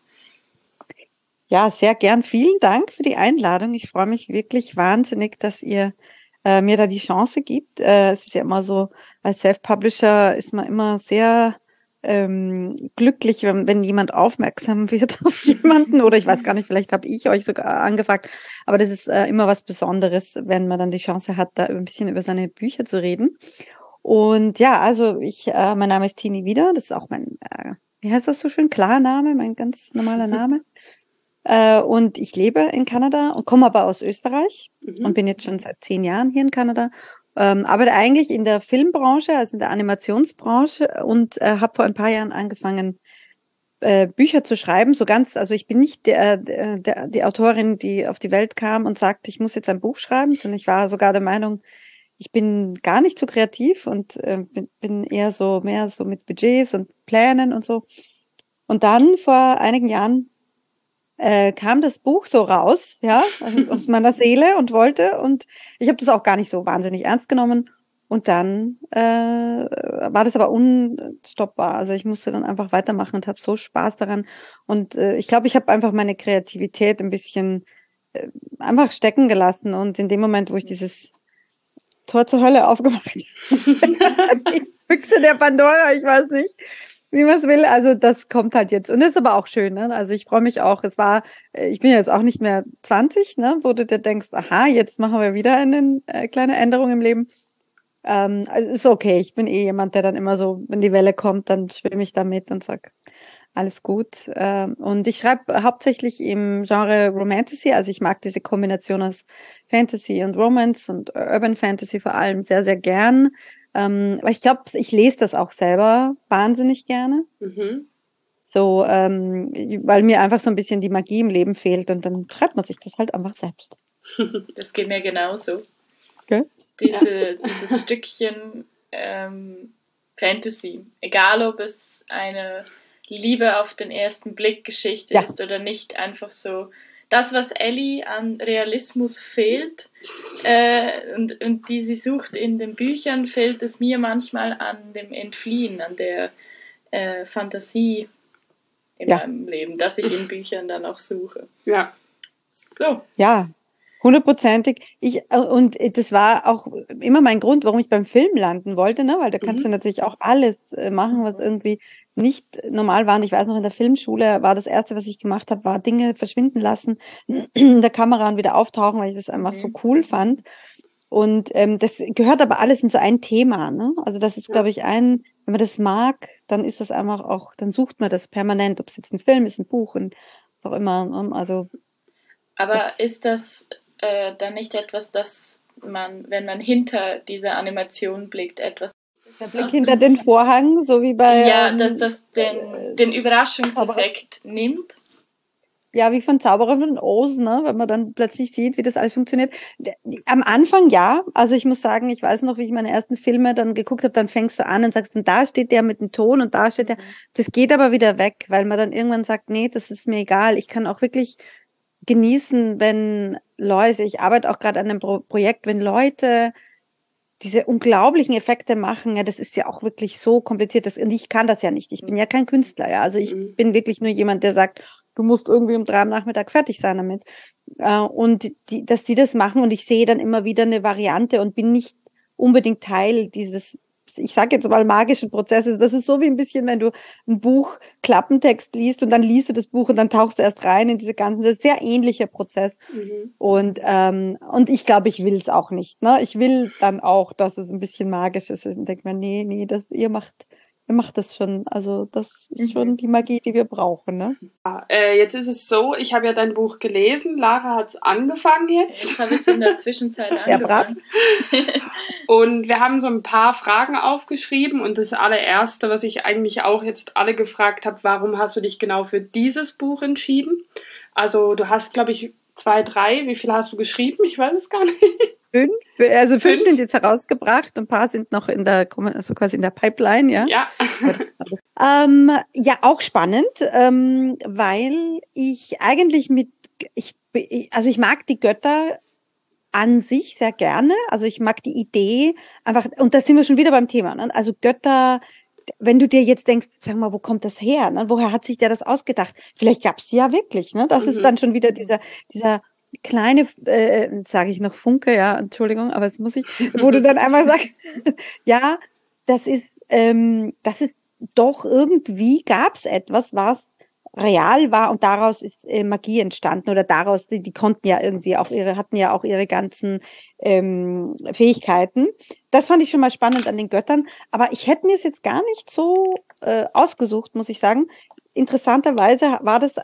Ja, sehr gern. Vielen Dank für die Einladung. Ich freue mich wirklich wahnsinnig, dass ihr mir da die Chance gibt. Es ist ja immer so, als Self-Publisher ist man immer sehr glücklich, wenn jemand aufmerksam wird auf jemanden. Oder ich weiß gar nicht, vielleicht habe ich euch sogar angefragt. Aber das ist immer was Besonderes, wenn man dann die Chance hat, da ein bisschen über seine Bücher zu reden. Und ja, also mein Name ist Tini Wieder. Das ist auch mein, wie heißt das so schön, Klarname, mein ganz normaler Name. Und ich lebe in Kanada und komme aber aus Österreich und bin jetzt schon seit 10 Jahren hier in Kanada. Arbeite eigentlich in der Filmbranche, also in der Animationsbranche und habe vor ein paar Jahren angefangen, Bücher zu schreiben. So ganz, also ich bin nicht die Autorin, die auf die Welt kam und sagte, ich muss jetzt ein Buch schreiben, sondern ich war sogar der Meinung, ich bin gar nicht so kreativ und bin eher so mehr so mit Budgets und Plänen und so. Und dann vor einigen Jahren kam das Buch so raus, ja, also aus meiner Seele und ich habe das auch gar nicht so wahnsinnig ernst genommen und dann war das aber unstoppbar, also ich musste dann einfach weitermachen und habe so Spaß daran und ich glaube, ich habe einfach meine Kreativität ein bisschen einfach stecken gelassen und in dem Moment, wo ich dieses Tor zur Hölle aufgemacht habe, die Büchse der Pandora, ich weiß nicht, wie man es will, also das kommt halt jetzt. Und das ist aber auch schön, ne? Also ich freue mich auch, ich bin jetzt auch nicht mehr 20, ne? Wo du dir denkst, aha, jetzt machen wir wieder eine kleine Änderung im Leben. Also ist okay, ich bin jemand, der dann immer so, wenn die Welle kommt, dann schwimme ich damit und sag, alles gut. Und ich schreibe hauptsächlich im Genre Romantasy, also ich mag diese Kombination aus Fantasy und Romance und Urban Fantasy vor allem sehr, sehr gern. Aber ich glaube, ich lese das auch selber wahnsinnig gerne. So, weil mir einfach so ein bisschen die Magie im Leben fehlt und dann schreibt man sich das halt einfach selbst. Das geht mir genauso. Okay. Dieses Stückchen Fantasy, egal ob es eine Liebe auf den ersten Blick Geschichte ist oder nicht, einfach so das, was Ellie an Realismus fehlt und die sie sucht in den Büchern, fehlt es mir manchmal an dem Entfliehen, an der Fantasie in meinem Leben, dass ich in Büchern dann auch suche. Ja. So. Ja, 100%. Und das war auch immer mein Grund, warum ich beim Film landen wollte, ne? Weil da kannst du natürlich auch alles machen, was irgendwie nicht normal war. Und ich weiß noch, in der Filmschule war das Erste, was ich gemacht habe, war Dinge verschwinden lassen in der Kamera und wieder auftauchen, weil ich das einfach so cool fand. Und das gehört aber alles in so ein Thema, ne? Also das ist, glaube ich, ein wenn man das mag, dann ist das einfach auch, dann sucht man das permanent, ob es jetzt ein Film ist, ein Buch, was auch immer. Also, aber ist das dann nicht etwas, das man, wenn man hinter dieser Animation blickt, etwas der Blick hinter den Vorhang, so wie bei... Ja, dass das den Überraschungseffekt nimmt. Ja, wie von Zauberer von Oz, ne? Wenn man dann plötzlich sieht, wie das alles funktioniert. Am Anfang ja, also ich muss sagen, ich weiß noch, wie ich meine ersten Filme dann geguckt habe, dann fängst du an und sagst, und da steht der mit dem Ton und da steht der. Das geht aber wieder weg, weil man dann irgendwann sagt, nee, das ist mir egal. Ich kann auch wirklich genießen, wenn Leute, ich arbeite auch gerade an einem Projekt, wenn Leute diese unglaublichen Effekte machen, ja, das ist ja auch wirklich so kompliziert, und ich kann das ja nicht. Ich bin ja kein Künstler, ja. Also ich bin wirklich nur jemand, der sagt, du musst irgendwie um 3 am Nachmittag fertig sein damit. Und dass die das machen und ich sehe dann immer wieder eine Variante und bin nicht unbedingt Teil dieses, ich sage jetzt mal, magischen Prozesses. Das ist so wie ein bisschen, wenn du ein Buch Klappentext liest und dann liest du das Buch und dann tauchst du erst rein in diese ganzen, das ist ein sehr ähnlicher Prozess. Und ich glaube, ich will es auch nicht. Ne? Ich will dann auch, dass es ein bisschen magisch ist und denke mir, nee, ihr macht das schon. Also das ist schon die Magie, die wir brauchen. Ne? Jetzt ist es so, ich habe ja dein Buch gelesen, Lara hat es angefangen jetzt. Jetzt habe ich es in der Zwischenzeit angefangen. Ja, brav. Und wir haben so ein paar Fragen aufgeschrieben und das allererste, was ich eigentlich auch jetzt alle gefragt habe, warum hast du dich genau für dieses Buch entschieden? Also du hast, glaube ich, 2, 3, wie viele hast du geschrieben? Ich weiß es gar nicht. 5, also 5 sind jetzt herausgebracht, ein paar sind noch also quasi in der Pipeline, ja. Ja. Ja, auch spannend, weil ich eigentlich ich mag die Götter an sich sehr gerne, also ich mag die Idee einfach, und da sind wir schon wieder beim Thema, ne? Also Götter, wenn du dir jetzt denkst, sag mal, wo kommt das her? Ne? Woher hat sich der das ausgedacht? Vielleicht gab es ja wirklich, ne? Das ist dann schon wieder dieser kleine, sage ich noch Funke, ja, Entschuldigung, aber das muss ich, wo du dann einmal sagst, ja, das ist doch irgendwie gab's etwas, was real war und daraus ist Magie entstanden oder daraus, die konnten ja irgendwie auch hatten ja auch ihre ganzen Fähigkeiten. Das fand ich schon mal spannend an den Göttern, aber ich hätte mir es jetzt gar nicht so ausgesucht, muss ich sagen. Interessanterweise war das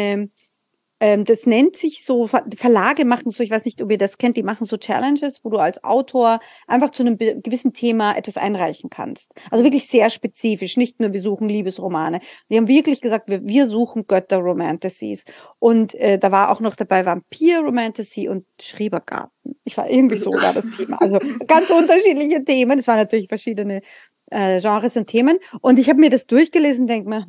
das nennt sich so, Verlage machen so, ich weiß nicht, ob ihr das kennt, die machen so Challenges, wo du als Autor einfach zu einem gewissen Thema etwas einreichen kannst. Also wirklich sehr spezifisch, nicht nur wir suchen Liebesromane. Die haben wirklich gesagt, wir suchen Götter-Romantasies. Und da war auch noch dabei Vampir-Romantasy und Schrebergarten. Irgendwie so war das Thema. Also ganz unterschiedliche Themen. Es waren natürlich verschiedene Genres und Themen. Und ich habe mir das durchgelesen und denke mir,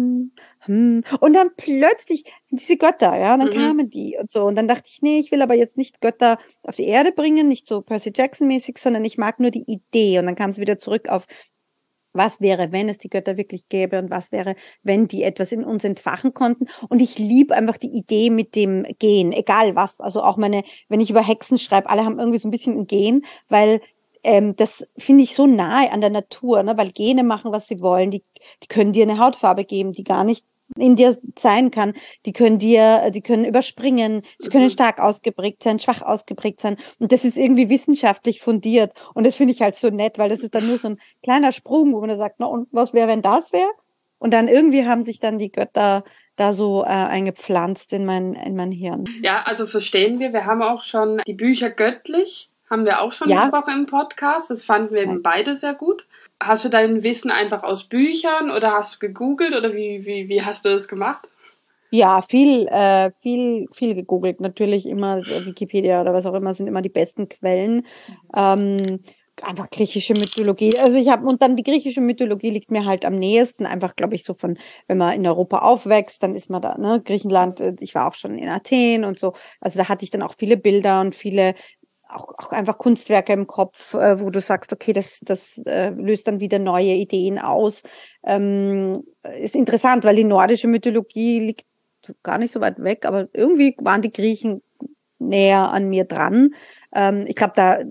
und dann plötzlich sind diese Götter, ja, und dann kamen die und so. Und dann dachte ich, nee, ich will aber jetzt nicht Götter auf die Erde bringen, nicht so Percy Jackson-mäßig, sondern ich mag nur die Idee. Und dann kam es wieder zurück auf, was wäre, wenn es die Götter wirklich gäbe und was wäre, wenn die etwas in uns entfachen konnten. Und ich liebe einfach die Idee mit dem Gen, egal was. Also auch wenn ich über Hexen schreibe, alle haben irgendwie so ein bisschen ein Gen, weil das finde ich so nahe an der Natur, ne? Weil Gene machen, was sie wollen. Die können dir eine Hautfarbe geben, die gar nicht in dir sein kann. Die können überspringen, die können stark ausgeprägt sein, schwach ausgeprägt sein. Und das ist irgendwie wissenschaftlich fundiert. Und das finde ich halt so nett, weil das ist dann nur so ein kleiner Sprung, wo man da sagt, na, und was wäre, wenn das wäre? Und dann irgendwie haben sich dann die Götter da so eingepflanzt in mein Hirn. Ja, also verstehen wir. Wir haben auch schon die Bücher göttlich, haben wir auch schon besprochen im Podcast. Das fanden wir eben beide sehr gut. Hast du dein Wissen einfach aus Büchern oder hast du gegoogelt oder wie hast du das gemacht? Ja, viel gegoogelt. Natürlich immer Wikipedia oder was auch immer sind immer die besten Quellen. Einfach griechische Mythologie. Also und dann die griechische Mythologie liegt mir halt am nächsten. Einfach, glaube ich, so wenn man in Europa aufwächst, dann ist man da, ne? Griechenland, ich war auch schon in Athen und so. Also da hatte ich dann auch viele Bilder und viele auch einfach Kunstwerke im Kopf, wo du sagst, okay, das löst dann wieder neue Ideen aus. Ist interessant, weil die nordische Mythologie liegt gar nicht so weit weg, aber irgendwie waren die Griechen näher an mir dran. Ich glaube,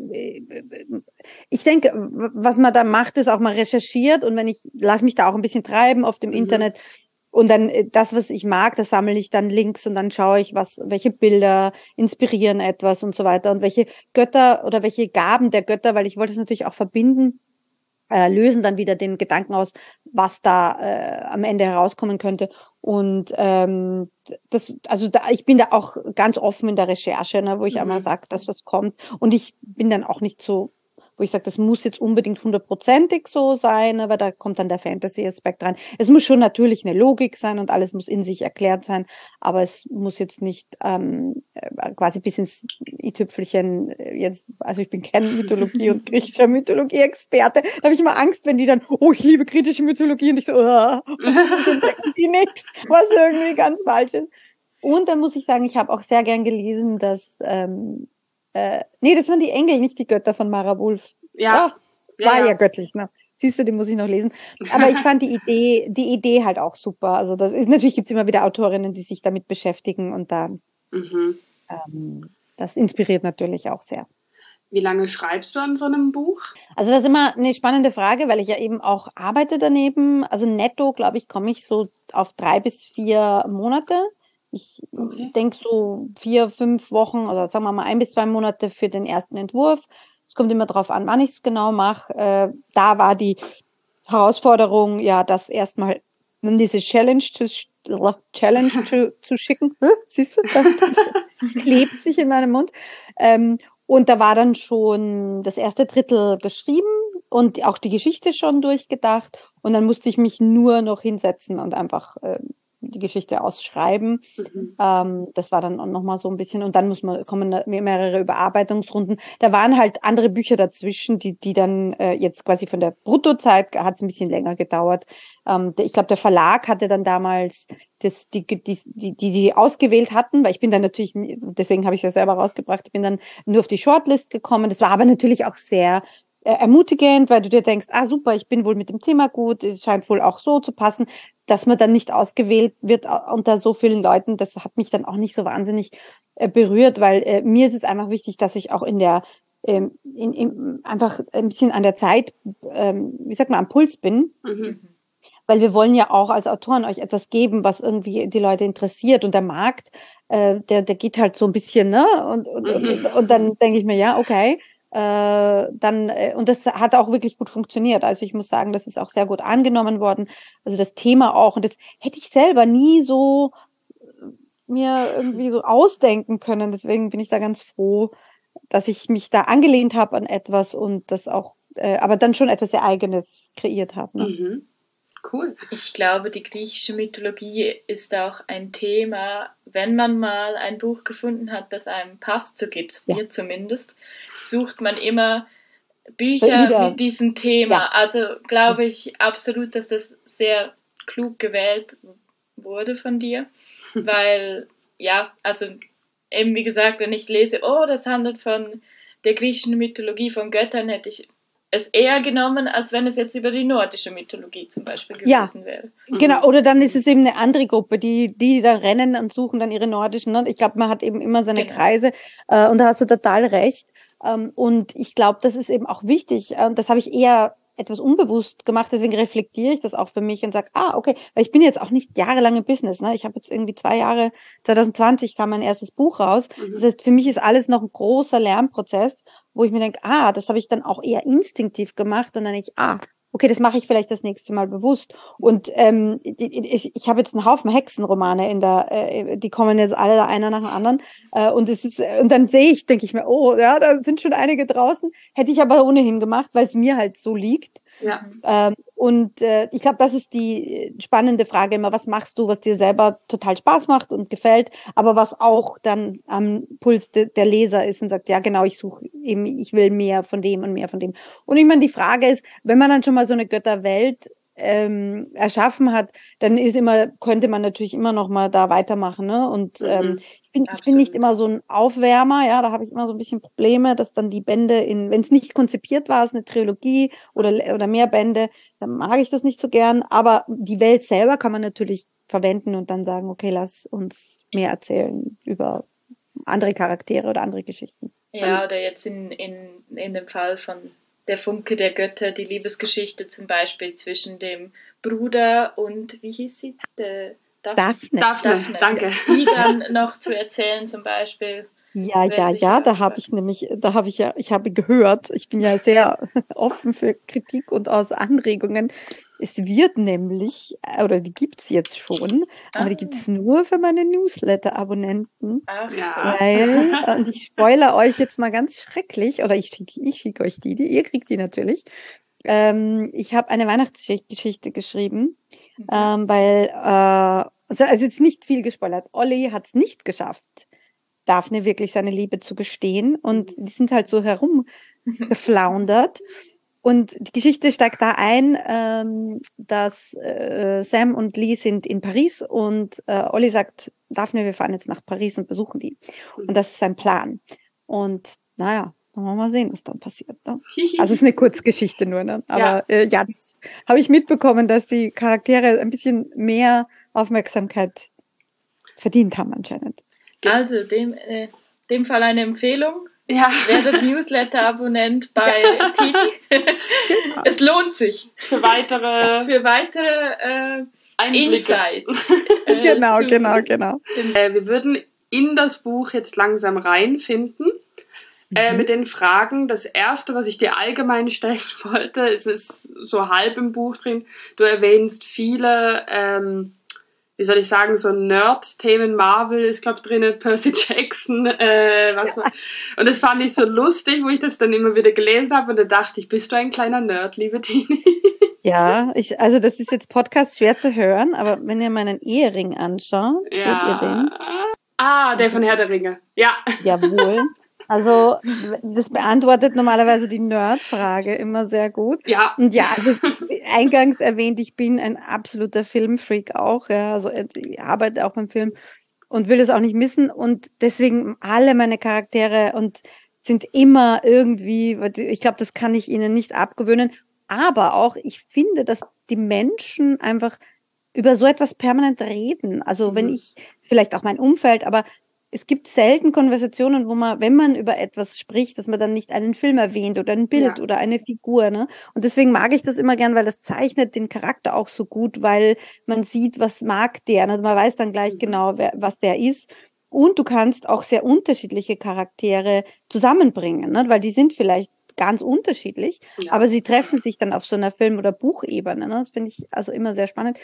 ich denke, was man da macht, ist auch mal recherchiert und lasse mich da auch ein bisschen treiben auf dem Internet. Und dann das, was ich mag, das sammle ich dann Links und dann schaue ich, welche Bilder inspirieren etwas und so weiter und welche Götter oder welche Gaben der Götter, weil ich wollte es natürlich auch verbinden lösen dann wieder den Gedanken aus, was da am Ende herauskommen könnte. Und ich bin da auch ganz offen in der Recherche, ne, wo ich einmal sage, das, was kommt. Und ich bin dann auch nicht so, wo ich sage, das muss jetzt unbedingt 100%ig so sein, ne, weil da kommt dann der Fantasy-Aspekt rein. Es muss schon natürlich eine Logik sein und alles muss in sich erklärt sein, aber es muss jetzt nicht quasi bis ins i-Tüpfelchen jetzt, also ich bin kein Mythologie- und griechischer Mythologie-Experte, da habe ich immer Angst, wenn die dann, oh, ich liebe griechische Mythologie und ich so, die nix, was irgendwie ganz falsch ist. Und dann muss ich sagen, ich habe auch sehr gern gelesen, dass nee, das waren die Engel, nicht die Götter von Mara Wulf. Ja. War ja göttlich, ne? Siehst du, den muss ich noch lesen. Aber ich fand die Idee halt auch super. Also das ist, natürlich gibt's immer wieder Autorinnen, die sich damit beschäftigen und da, das inspiriert natürlich auch sehr. Wie lange schreibst du an so einem Buch? Also das ist immer eine spannende Frage, weil ich ja eben auch arbeite daneben. Also netto, glaube ich, komme ich so auf 3 bis 4 Monate. Ich denke so 4, 5 Wochen oder sagen wir mal 1 bis 2 Monate für den ersten Entwurf. Es kommt immer darauf an, wann ich es genau mache. Da war die Herausforderung, ja, das erstmal diese Challenge zu schicken. Siehst du, das klebt sich in meinem Mund. Und da war dann schon das erste Drittel geschrieben und auch die Geschichte schon durchgedacht. Und dann musste ich mich nur noch hinsetzen und einfach die Geschichte ausschreiben. Das war dann nochmal so ein bisschen, und dann kommen mehrere Überarbeitungsrunden. Da waren halt andere Bücher dazwischen, die dann jetzt quasi von der Bruttozeit hat es ein bisschen länger gedauert. Ich glaube, der Verlag hatte dann damals die ausgewählt hatten, weil ich bin dann natürlich, deswegen habe ich es ja selber rausgebracht, ich bin dann nur auf die Shortlist gekommen. Das war aber natürlich auch sehr ermutigend, weil du dir denkst, super, ich bin wohl mit dem Thema gut, es scheint wohl auch so zu passen, dass man dann nicht ausgewählt wird unter so vielen Leuten. Das hat mich dann auch nicht so wahnsinnig berührt, weil mir ist es einfach wichtig, dass ich auch einfach ein bisschen an der Zeit, wie sagt man, am Puls bin. Weil wir wollen ja auch als Autoren euch etwas geben, was irgendwie die Leute interessiert. Und der Markt, der geht halt so ein bisschen, ne? Und dann denke ich mir, ja, okay. Und das hat auch wirklich gut funktioniert. Also ich muss sagen, das ist auch sehr gut angenommen worden. Also das Thema auch. Und das hätte ich selber nie so mir irgendwie so ausdenken können. Deswegen bin ich da ganz froh, dass ich mich da angelehnt habe an etwas und das auch, aber dann schon etwas sehr Eigenes kreiert habe. Ne? Cool. Ich glaube, die griechische Mythologie ist auch ein Thema, wenn man mal ein Buch gefunden hat, das einem passt, so geht es mir zumindest, sucht man immer Bücher mit diesem Thema. Ja. Also glaube ich absolut, dass das sehr klug gewählt wurde von dir, weil, ja, also eben wie gesagt, wenn ich lese, das handelt von der griechischen Mythologie, von Göttern, hätte ich es eher genommen, als wenn es jetzt über die nordische Mythologie zum Beispiel gewesen wäre. Genau, oder dann ist es eben eine andere Gruppe, die da rennen und suchen dann ihre nordischen. Ne? Ich glaube, man hat eben immer seine Kreise und da hast du total recht. Und ich glaube, das ist eben auch wichtig. Das habe ich eher etwas unbewusst gemacht, deswegen reflektiere ich das auch für mich und sage, okay, weil ich bin jetzt auch nicht jahrelang im Business, ne? Ich habe jetzt irgendwie 2 Jahre, 2020 kam mein erstes Buch raus. Das heißt, für mich ist alles noch ein großer Lernprozess, wo ich mir denke, das habe ich dann auch eher instinktiv gemacht und dann denke ich, okay, das mache ich vielleicht das nächste Mal bewusst. Und ich habe jetzt einen Haufen Hexenromane die kommen jetzt alle da einer nach dem anderen. Und dann denke ich mir, da sind schon einige draußen. Hätte ich aber ohnehin gemacht, weil es mir halt so liegt. Ja. Ich glaube, das ist die spannende Frage immer, was machst du, was dir selber total Spaß macht und gefällt, aber was auch dann am Puls der Leser ist und sagt, ja genau, ich will mehr von dem und mehr von dem. Und ich meine, die Frage ist, wenn man dann schon mal so eine Götterwelt erschaffen hat, dann könnte man natürlich immer noch mal da weitermachen, ne? Und ich bin nicht immer so ein Aufwärmer, ja, da habe ich immer so ein bisschen Probleme, dass dann die Bände wenn es nicht konzipiert war, es eine Trilogie oder mehr Bände, dann mag ich das nicht so gern, aber die Welt selber kann man natürlich verwenden und dann sagen, okay, lass uns mehr erzählen über andere Charaktere oder andere Geschichten. Ja, oder jetzt in dem Fall von Der Funke der Götter, die Liebesgeschichte zum Beispiel zwischen dem Bruder und, wie hieß sie? Daphne, danke. Die dann noch zu erzählen zum Beispiel. Da habe ich habe gehört, ich bin ja sehr offen für Kritik und aus Anregungen. Es wird nämlich, oder die gibt's jetzt schon, aber die gibt's nur für meine Newsletter-Abonnenten. Ach Ja. Weil, und ich spoilere euch jetzt mal ganz schrecklich, oder ich schicke euch ihr kriegt die natürlich. Ich habe eine Weihnachtsgeschichte geschrieben, weil, also jetzt nicht viel gespoilert. Olli hat es nicht geschafft, Daphne wirklich seine Liebe zu gestehen, und die sind halt so herumgeflaundert. Und die Geschichte steigt da ein, dass Sam und Lee sind in Paris und Olli sagt, Daphne, wir fahren jetzt nach Paris und besuchen die. Und das ist sein Plan. Und naja, dann wollen wir mal sehen, was dann passiert. Ne? Also es ist eine Kurzgeschichte nur. Ne? Aber das habe ich mitbekommen, dass die Charaktere ein bisschen mehr Aufmerksamkeit verdient haben anscheinend. Also dem Fall eine Empfehlung. Ja. Werdet Newsletter-Abonnent bei Tini. Genau. Es lohnt sich. Für weitere Insights. Genau. Wir würden in das Buch jetzt langsam reinfinden. Mit den Fragen. Das erste, was ich dir allgemein stellen wollte, es ist so halb im Buch drin. Du erwähnst viele, wie soll ich sagen, so Nerd-Themen. Marvel ist, glaube ich, drin, Percy Jackson, und das fand ich so lustig, wo ich das dann immer wieder gelesen habe, und da dachte ich, bist du ein kleiner Nerd, liebe Tini? Ja, also das ist jetzt Podcast schwer zu hören, aber wenn ihr meinen Ehering anschaut, seht ihr den? Ah, der von Herr der Ringe. Ja. Jawohl. Also das beantwortet normalerweise die Nerd-Frage immer sehr gut. Ja. Und ja, also eingangs erwähnt, ich bin ein absoluter Filmfreak auch. Ja, also ich arbeite auch beim Film und will es auch nicht missen. Und deswegen alle meine Charaktere und sind immer irgendwie, ich glaube, das kann ich ihnen nicht abgewöhnen. Aber auch, ich finde, dass die Menschen einfach über so etwas permanent reden. Also wenn ich, vielleicht auch mein Umfeld, aber es gibt selten Konversationen, wo man, wenn man über etwas spricht, dass man dann nicht einen Film erwähnt oder ein Bild oder eine Figur, ne? Und deswegen mag ich das immer gern, weil das zeichnet den Charakter auch so gut, weil man sieht, was mag der, ne? Man weiß dann gleich genau, was der ist. Und du kannst auch sehr unterschiedliche Charaktere zusammenbringen, ne? Weil die sind vielleicht ganz unterschiedlich, aber sie treffen sich dann auf so einer Film- oder Buchebene, ne? Das finde ich also immer sehr spannend.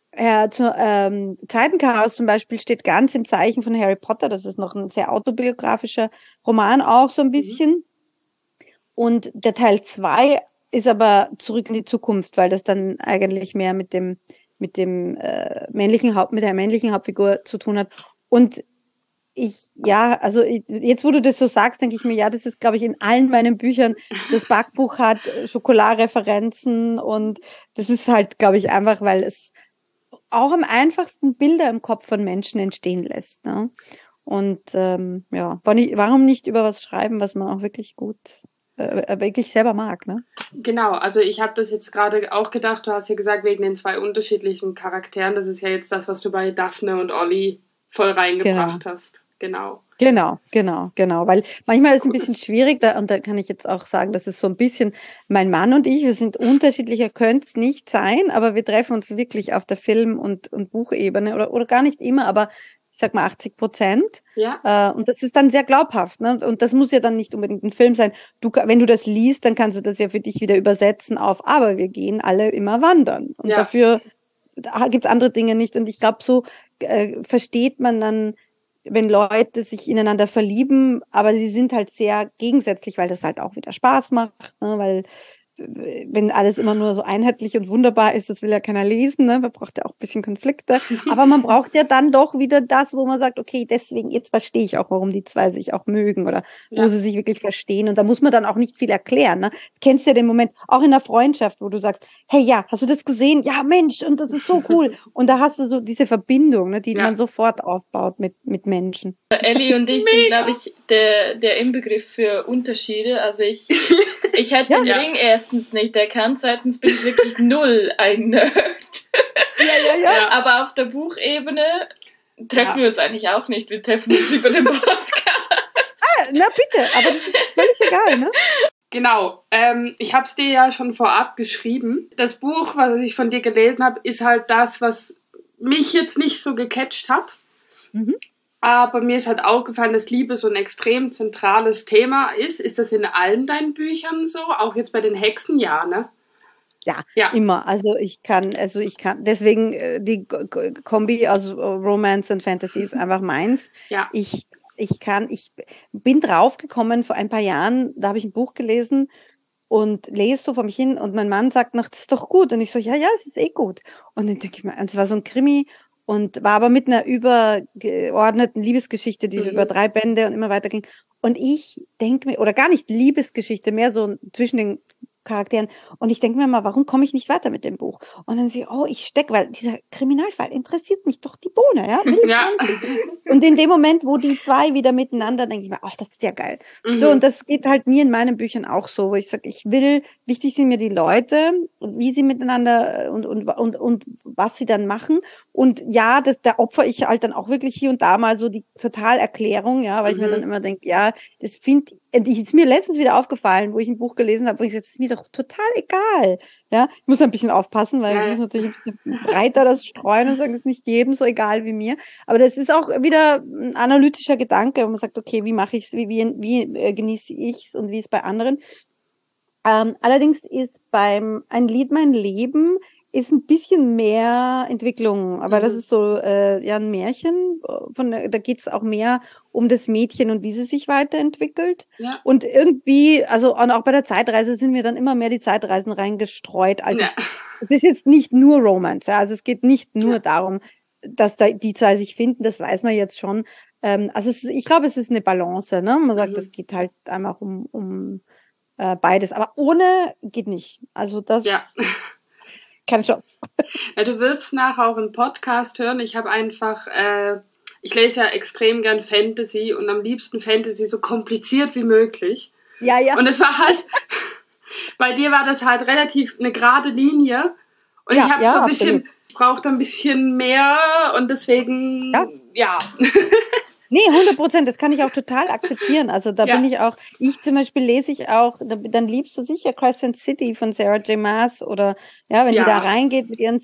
Zeitenchaos zum Beispiel steht ganz im Zeichen von Harry Potter. Das ist noch ein sehr autobiografischer Roman auch so ein bisschen. Und der Teil 2 ist aber zurück in die Zukunft, weil das dann eigentlich mehr mit der männlichen Hauptfigur zu tun hat. Und jetzt wo du das so sagst, denke ich mir, ja, das ist, glaube ich, in allen meinen Büchern. Das Backbuch hat Schokoladreferenzen und das ist halt, glaube ich, einfach, weil es auch am einfachsten Bilder im Kopf von Menschen entstehen lässt. Ne? Und warum nicht über was schreiben, was man auch wirklich gut, wirklich selber mag. Ne? Genau, also ich habe das jetzt gerade auch gedacht, du hast ja gesagt, wegen den 2 unterschiedlichen Charakteren, das ist ja jetzt das, was du bei Daphne und Olli voll reingebracht hast. Genau, weil manchmal ist es ein bisschen schwierig, und da kann ich jetzt auch sagen, das ist so ein bisschen mein Mann und ich, wir sind unterschiedlicher, könnte es nicht sein, aber wir treffen uns wirklich auf der Film- und Buchebene oder gar nicht immer, aber ich sag mal 80%. Ja. Und das ist dann sehr glaubhaft, ne? Und das muss ja dann nicht unbedingt ein Film sein. Wenn du das liest, dann kannst du das ja für dich wieder übersetzen auf, aber wir gehen alle immer wandern. Und dafür gibt's andere Dinge nicht. Und ich glaube, so versteht man dann, wenn Leute sich ineinander verlieben, aber sie sind halt sehr gegensätzlich, weil das halt auch wieder Spaß macht, ne? Weil wenn alles immer nur so einheitlich und wunderbar ist, das will ja keiner lesen, ne? Man braucht ja auch ein bisschen Konflikte, aber man braucht ja dann doch wieder das, wo man sagt, okay, deswegen, jetzt verstehe ich auch, warum die 2 sich auch mögen oder wo sie sich wirklich verstehen, und da muss man dann auch nicht viel erklären, ne? Kennst du ja den Moment, auch in der Freundschaft, wo du sagst, hey, ja, hast du das gesehen? Ja, Mensch, und das ist so cool, und da hast du so diese Verbindung, ne, die man sofort aufbaut mit Menschen. Ellie und ich sind, glaube ich, der Inbegriff für Unterschiede. Also ich hätte den Ring erstens nicht erkannt, zweitens bin ich wirklich null ein Nerd. Ja. Aber auf der Buchebene treffen wir uns eigentlich auch nicht. Wir treffen uns über den Podcast. Na bitte, aber das ist völlig egal, ne? Genau, ich habe es dir ja schon vorab geschrieben. Das Buch, was ich von dir gelesen habe, ist halt das, was mich jetzt nicht so gecatcht hat. Aber mir ist halt aufgefallen, dass Liebe so ein extrem zentrales Thema ist. Ist das in allen deinen Büchern so? Auch jetzt bei den Hexen, ja, ne? Ja, immer. Also ich kann, deswegen die Kombi aus Romance und Fantasy ist einfach meins. Ja. Ich bin draufgekommen vor ein paar Jahren, da habe ich ein Buch gelesen und lese so vor mich hin und mein Mann sagt noch, das ist doch gut. Und ich so, ja, es ist eh gut. Und dann denke ich mir, es war so ein Krimi und war aber mit einer übergeordneten Liebesgeschichte, die so über 3 Bände und immer weiter ging. Und ich denke mir, oder gar nicht Liebesgeschichte, mehr so zwischen den Charakteren. Und ich denke mir mal, warum komme ich nicht weiter mit dem Buch? Und dann sehe ich, ich stecke, weil dieser Kriminalfall interessiert mich doch die Bohne, ja? Ja. Und in dem Moment, wo die zwei wieder miteinander, denke ich mir, das ist ja geil. So, und das geht halt mir in meinen Büchern auch so, wo ich sage, wichtig sind mir die Leute, wie sie miteinander und was sie dann machen. Und ja, da opfer ich halt dann auch wirklich hier und da mal so die Totalerklärung, ja, weil ich mir dann immer denke, ja, das ist mir letztens wieder aufgefallen, wo ich ein Buch gelesen habe, wo ich gesagt, das ist mir doch total egal. Ja, ich muss ein bisschen aufpassen, weil ich muss natürlich ein bisschen breiter das streuen und sagen, das ist nicht jedem so egal wie mir. Aber das ist auch wieder ein analytischer Gedanke, wo man sagt, okay, wie mache ich es, wie genieße ich es und wie ist es bei anderen. Allerdings ist Ein Lied mein Leben ist ein bisschen mehr Entwicklung, aber das ist so ein Märchen, da geht es auch mehr um das Mädchen und wie sie sich weiterentwickelt. Ja. Und irgendwie, also und auch bei der Zeitreise sind mir dann immer mehr die Zeitreisen reingestreut. Also es ist jetzt nicht nur Romance, ja, also es geht nicht nur darum, dass da die zwei sich finden, das weiß man jetzt schon. Also ich glaube, es ist eine Balance, ne? Man sagt, es geht halt einfach um beides, aber ohne geht nicht. Also das keine Chance. Ja, du wirst nachher auch einen Podcast hören. Ich habe einfach, ich lese ja extrem gern Fantasy und am liebsten Fantasy so kompliziert wie möglich. Ja. Und es war halt, bei dir war das halt relativ eine gerade Linie. Und ich habe so ein bisschen, brauchte ein bisschen mehr und deswegen, ja. Nee, 100%, das kann ich auch total akzeptieren. Also da bin ich auch, zum Beispiel lese ich auch, dann liebst du sicher Crescent City von Sarah J. Maas oder, wenn die da reingeht mit ihren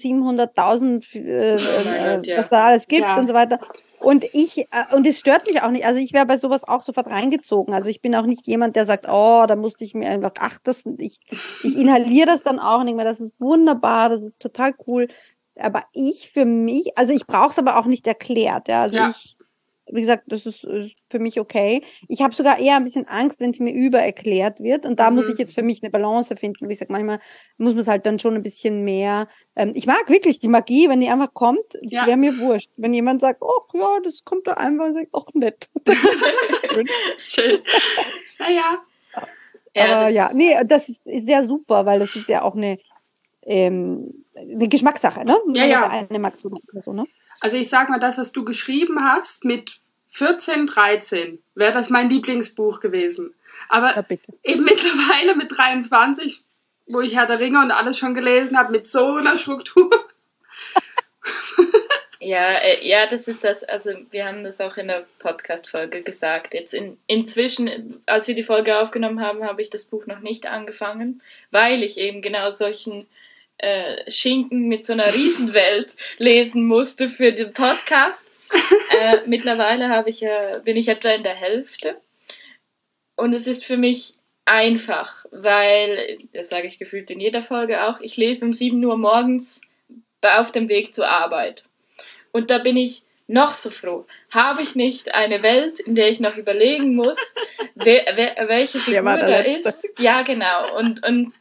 700.000, was da alles gibt und so weiter. Und es stört mich auch nicht, also ich wäre bei sowas auch sofort reingezogen. Also ich bin auch nicht jemand, der sagt, da musste ich mir einfach, ich inhaliere das dann auch nicht mehr, das ist wunderbar, das ist total cool. Aber ich brauche es aber auch nicht erklärt, ja, also wie gesagt, das ist für mich okay. Ich habe sogar eher ein bisschen Angst, wenn es mir übererklärt wird. Und da muss ich jetzt für mich eine Balance finden. Wie gesagt, manchmal muss man es halt dann schon ein bisschen mehr. Ich mag wirklich die Magie, wenn die einfach kommt. Das wäre mir wurscht. Wenn jemand sagt, das kommt da einfach, sagt, nett. Schön. Naja. Aber das ist sehr super, weil das ist ja auch eine Geschmackssache, ne? Ja. Eine magst du oder so, ne? Also ich sag mal, das, was du geschrieben hast, mit 14, 13, wäre das mein Lieblingsbuch gewesen. Aber eben mittlerweile mit 23, wo ich Herr der Ringe und alles schon gelesen habe, mit so einer Struktur. Ja, das ist das, also wir haben das auch in der Podcast-Folge gesagt. Jetzt inzwischen, als wir die Folge aufgenommen haben, habe ich das Buch noch nicht angefangen, weil ich eben genau solchen Schinken mit so einer Riesenwelt lesen musste für den Podcast. Mittlerweile bin ich etwa in der Hälfte und es ist für mich einfach, weil, das sage ich gefühlt in jeder Folge auch, ich lese um 7 Uhr morgens auf dem Weg zur Arbeit und da bin ich noch so froh. Habe ich nicht eine Welt, in der ich noch überlegen muss, welche Figur da ist? Ja, genau. Und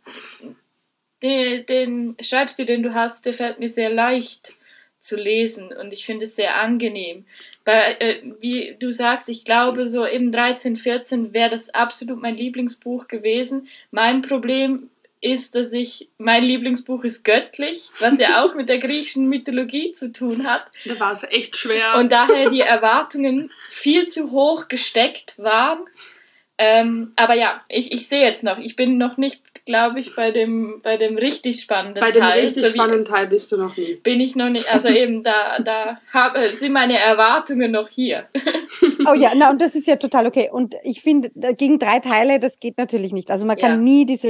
den Schreibstil, den du hast, der fällt mir sehr leicht zu lesen und ich finde es sehr angenehm. Wie du sagst, ich glaube, so eben 13, 14 wäre das absolut mein Lieblingsbuch gewesen. Mein Problem ist, dass mein Lieblingsbuch ist göttlich, was ja auch mit der griechischen Mythologie zu tun hat. Da war es echt schwer. Und daher die Erwartungen viel zu hoch gesteckt waren. Aber ja, ich sehe jetzt noch, ich bin noch nicht, glaube ich, bei dem richtig spannenden Teil. Bei dem richtig spannenden Teil bist du noch nie. Bin ich noch nicht, also eben da sind meine Erwartungen noch hier. Und das ist ja total okay. Und ich finde, gegen 3 Teile, das geht natürlich nicht. Also man kann nie diese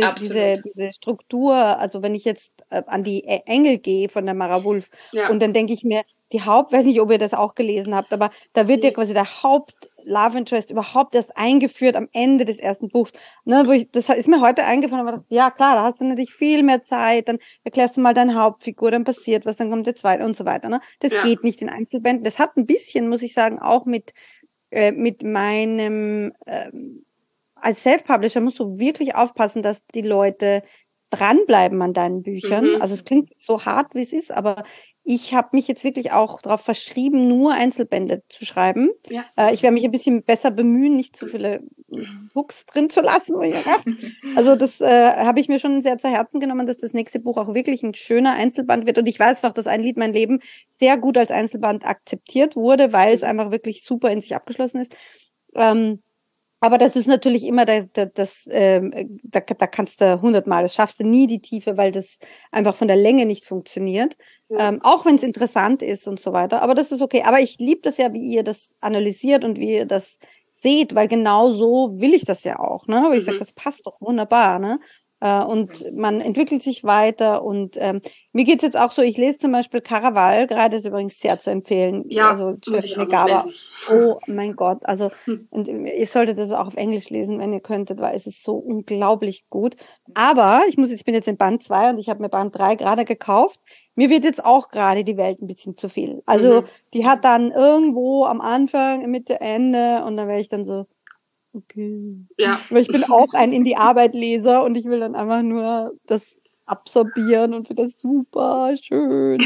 Struktur, also wenn ich jetzt an die Engel gehe von der Mara Wulff und dann denke ich mir, weiß nicht, ob ihr das auch gelesen habt, aber da wird ja quasi der Haupt-Love Interest überhaupt erst eingeführt am Ende des ersten Buchs. Ne, das ist mir heute eingefallen, aber ja klar, da hast du natürlich viel mehr Zeit, dann erklärst du mal deine Hauptfigur, dann passiert was, dann kommt der zweite und so weiter. Ne? Das geht nicht in Einzelbänden. Das hat ein bisschen, muss ich sagen, auch mit meinem, als Self-Publisher musst du wirklich aufpassen, dass die Leute dranbleiben an deinen Büchern. Also es klingt so hart, wie es ist, aber ich habe mich jetzt wirklich auch darauf verschrieben, nur Einzelbände zu schreiben. Ja. Ich werde mich ein bisschen besser bemühen, nicht zu viele Books drin zu lassen. Also das habe ich mir schon sehr zu Herzen genommen, dass das nächste Buch auch wirklich ein schöner Einzelband wird. Und ich weiß auch, dass Ein Lied, mein Leben sehr gut als Einzelband akzeptiert wurde, weil es einfach wirklich super in sich abgeschlossen ist. Aber das ist natürlich immer da kannst du 100-mal, das schaffst du nie die Tiefe, weil das einfach von der Länge nicht funktioniert. Ja. Auch wenn es interessant ist und so weiter. Aber das ist okay. Aber ich liebe das ja, wie ihr das analysiert und wie ihr das seht, weil genau so will ich das ja auch, ne? Weil ich sage, das passt doch wunderbar, ne? Und man entwickelt sich weiter und mir geht's jetzt auch so, ich lese zum Beispiel Caraval, gerade ist übrigens sehr zu empfehlen. Ja, also muss ich auch noch lesen. Oh mein Gott, also und ihr solltet das auch auf Englisch lesen, wenn ihr könntet, weil es ist so unglaublich gut. Aber ich bin jetzt in Band 2 und ich habe mir Band 3 gerade gekauft. Mir wird jetzt auch gerade die Welt ein bisschen zu viel. Also die hat dann irgendwo am Anfang, Mitte, Ende und dann wäre ich dann so, okay. Ja. Weil ich bin auch ein In-die-Arbeit-Leser und ich will dann einfach nur das absorbieren und finde das super schön.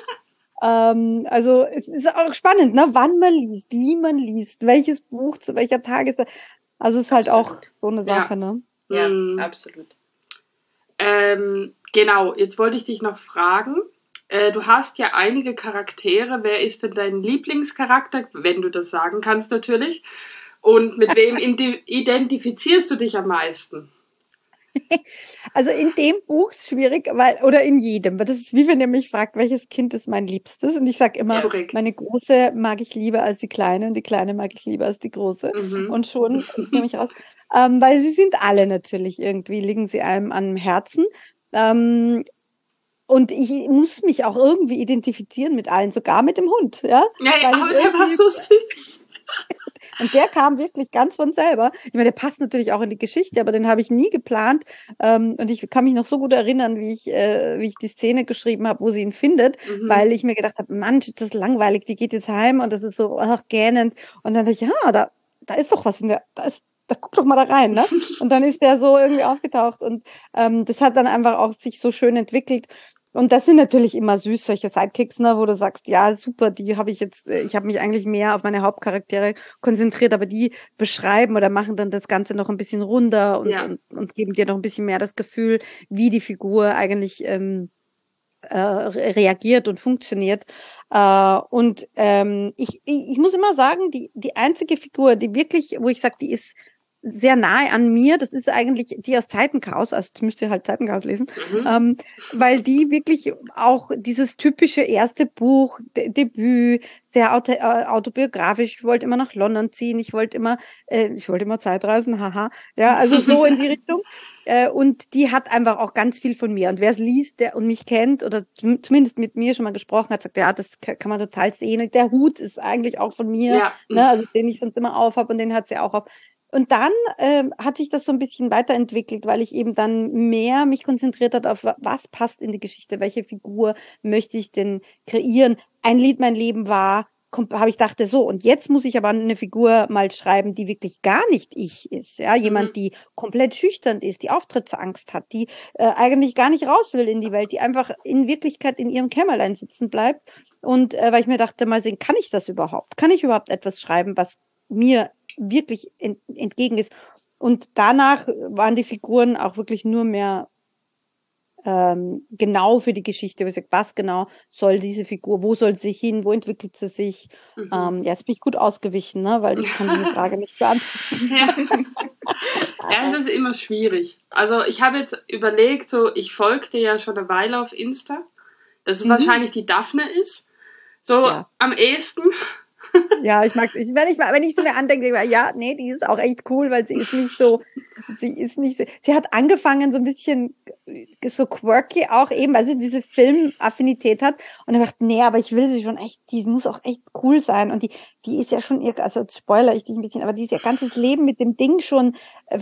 Also es ist auch spannend, ne? Wann man liest, wie man liest, welches Buch zu welcher Tageszeit. Also es ist halt auch so eine Sache, ne? Ja, absolut. Genau, jetzt wollte ich dich noch fragen. Du hast ja einige Charaktere. Wer ist denn dein Lieblingscharakter? Wenn du das sagen kannst, natürlich. Und mit wem identifizierst du dich am meisten? Also in dem Buch ist schwierig, oder in jedem, weil das ist wie wenn ihr mich fragt, welches Kind ist mein Liebstes? Und ich sage immer, meine Große mag ich lieber als die Kleine und die Kleine mag ich lieber als die Große. Und schon nehme ich raus. Weil sie sind alle natürlich irgendwie, liegen sie einem am Herzen. Und ich muss mich auch irgendwie identifizieren mit allen, sogar mit dem Hund. Ja, aber der war so süß. Und der kam wirklich ganz von selber. Ich meine, der passt natürlich auch in die Geschichte, aber den habe ich nie geplant. Und ich kann mich noch so gut erinnern, wie ich die Szene geschrieben habe, wo sie ihn findet, weil ich mir gedacht habe, Mann, das ist langweilig, die geht jetzt heim und das ist so gähnend. Und dann dachte ich, da ist doch was da guck doch mal da rein, ne? Und dann ist der so irgendwie aufgetaucht und das hat dann einfach auch sich so schön entwickelt. Und das sind natürlich immer süß, solche Sidekicks, ne, wo du sagst, ja, super, ich habe mich eigentlich mehr auf meine Hauptcharaktere konzentriert, aber die beschreiben oder machen dann das Ganze noch ein bisschen runder und geben dir noch ein bisschen mehr das Gefühl, wie die Figur eigentlich reagiert und funktioniert. Ich muss immer sagen, die einzige Figur, die wirklich, wo ich sage, die ist sehr nahe an mir, das ist eigentlich die aus Zeitenchaos, also jetzt müsst ihr halt Zeitenchaos lesen, weil die wirklich auch dieses typische erste Buch, Debüt, sehr autobiografisch, ich wollte immer nach London ziehen, ich wollte immer Zeitreisen, haha, ja, also so in die Richtung. Und die hat einfach auch ganz viel von mir. Und wer es liest und mich kennt oder zumindest mit mir schon mal gesprochen hat, sagt, ja, das kann man total sehen. Und der Hut ist eigentlich auch von mir, ne, also den ich sonst immer aufhab und den hat sie auch auf. Und dann hat sich das so ein bisschen weiterentwickelt, weil ich eben dann mehr mich konzentriert hat auf, was passt in die Geschichte, welche Figur möchte ich denn kreieren. Ein Lied, mein Leben war, habe ich dachte so, und jetzt muss ich aber eine Figur mal schreiben, die wirklich gar nicht ich ist. Ja, jemand, die komplett schüchtern ist, die Auftrittsangst hat, die eigentlich gar nicht raus will in die Welt, die einfach in Wirklichkeit in ihrem Kämmerlein sitzen bleibt. Und weil ich mir dachte, mal sehen, kann ich das überhaupt? Kann ich überhaupt etwas schreiben, was mir wirklich entgegen ist? Und danach waren die Figuren auch wirklich nur mehr genau für die Geschichte, was genau soll diese Figur, wo soll sie hin, wo entwickelt sie sich? Jetzt bin ich gut ausgewichen, ne? Weil ich kann diese Frage nicht beantworten. Ja, es ist immer schwierig. Also ich habe jetzt überlegt, so ich folge dir ja schon eine Weile auf Insta, dass es wahrscheinlich die Daphne ist, so am ehesten. Ja, wenn ich so mir andenke, denke ich, ja, nee, die ist auch echt cool, weil sie hat angefangen so ein bisschen so quirky auch eben, weil sie diese Filmaffinität hat und er dachte, nee, aber ich will sie schon echt, die muss auch echt cool sein und die ist ja schon, also jetzt spoiler ich dich ein bisschen, aber die ist ihr ganzes Leben mit dem Ding schon,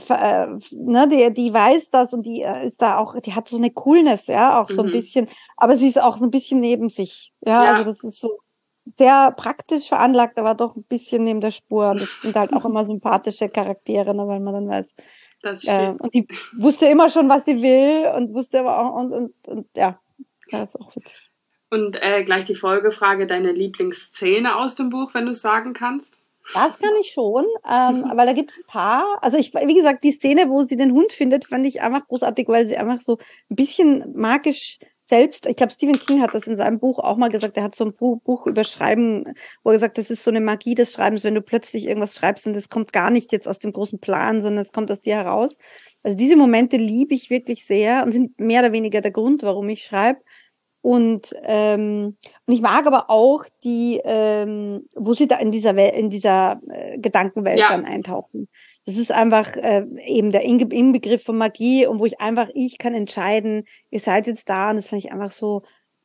ne, die weiß das und die ist da auch, die hat so eine Coolness, ja, auch so ein bisschen, aber sie ist auch so ein bisschen neben sich, ja, also das ist so sehr praktisch veranlagt, aber doch ein bisschen neben der Spur. Und das sind halt auch immer sympathische Charaktere, ne, weil man dann weiß. Das stimmt. Und die wusste immer schon, was sie will und wusste aber auch, und ja, das ist auch witzig. Und gleich die Folgefrage, deine Lieblingsszene aus dem Buch, wenn du es sagen kannst? Das kann ich schon, weil da gibt's ein paar. Also wie gesagt, die Szene, wo sie den Hund findet, fand ich einfach großartig, weil sie einfach so ein bisschen magisch selbst, ich glaube, Stephen King hat das in seinem Buch auch mal gesagt, er hat so ein Buch über Schreiben, wo er gesagt, das ist so eine Magie des Schreibens, wenn du plötzlich irgendwas schreibst und es kommt gar nicht jetzt aus dem großen Plan, sondern es kommt aus dir heraus. Also diese Momente liebe ich wirklich sehr und sind mehr oder weniger der Grund, warum ich schreibe. Und ich mag aber auch die, wo sie da in dieser Gedankenwelt dann eintauchen. Das ist einfach eben der Inbegriff von Magie und wo ich kann entscheiden, ihr seid jetzt da und das fand ich einfach so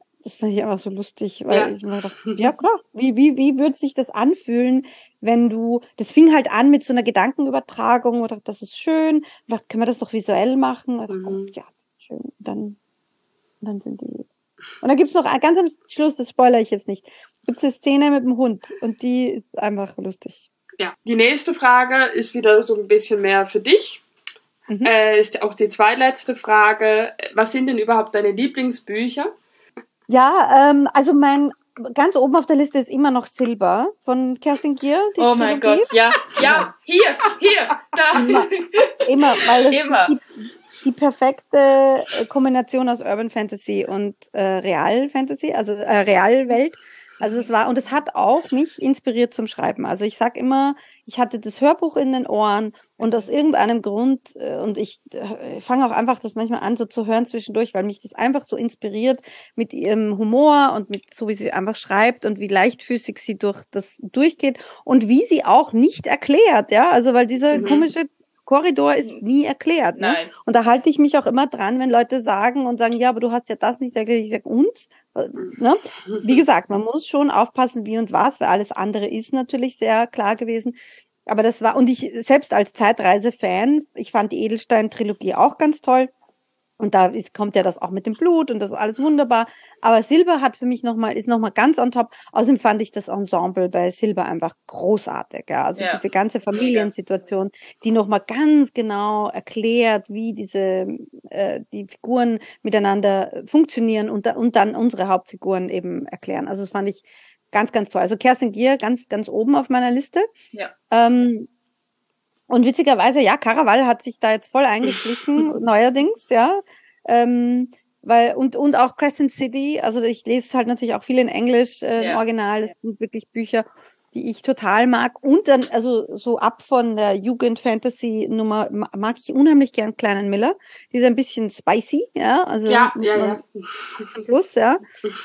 lustig, weil ich mir dachte, ja klar, wie würde sich das anfühlen, wenn das fing halt an mit so einer Gedankenübertragung und dachte, das ist schön, und dachte, können wir das doch visuell machen? Und dachte, oh, ja, das ist schön. Und dann sind die. Und dann gibt's noch ganz am Schluss, das spoilere ich jetzt nicht, gibt's eine Szene mit dem Hund und die ist einfach lustig. Ja, die nächste Frage ist wieder so ein bisschen mehr für dich. Ist auch die zweitletzte Frage. Was sind denn überhaupt deine Lieblingsbücher? Ja, also ganz oben auf der Liste ist immer noch Silber von Kerstin Gier. Die oh Trilogie. Mein Gott, ja, hier, da. Immer, weil es die perfekte Kombination aus Urban Fantasy und Real Fantasy, also Realwelt. Also es hat auch mich inspiriert zum Schreiben. Also ich sag immer, ich hatte das Hörbuch in den Ohren und aus irgendeinem Grund, und ich fange auch einfach das manchmal an, so zu hören zwischendurch, weil mich das einfach so inspiriert mit ihrem Humor und mit so wie sie einfach schreibt und wie leichtfüßig sie durchgeht und wie sie auch nicht erklärt, ja, also weil dieser komische Korridor ist nie erklärt. Ne? Nein. Und da halte ich mich auch immer dran, wenn Leute sagen, ja, aber du hast ja das nicht erklärt. Ich sage, und? Ne? Wie gesagt, man muss schon aufpassen, wie und was, weil alles andere ist natürlich sehr klar gewesen. Aber das war, und ich selbst als Zeitreise-Fan, ich fand die Edelstein-Trilogie auch ganz toll. Und da kommt ja das auch mit dem Blut und das ist alles wunderbar. Aber Silber hat für mich ist nochmal ganz on top. Außerdem fand ich das Ensemble bei Silber einfach großartig. Ja. Also diese ganze Familiensituation, die nochmal ganz genau erklärt, wie die Figuren miteinander funktionieren und dann unsere Hauptfiguren eben erklären. Also das fand ich ganz, ganz toll. Also Kerstin Gier ganz, ganz oben auf meiner Liste. Ja. Und witzigerweise, ja, Caraval hat sich da jetzt voll eingeschlichen, neuerdings, ja. Und auch Crescent City, also ich lese es halt natürlich auch viel in Englisch, im Original, das sind wirklich Bücher, die ich total mag. Und dann, also so ab von der Jugend-Fantasy-Nummer mag ich unheimlich gern Kleinen Miller. Die ist ein bisschen spicy, ja. Also ja. Plus, ja.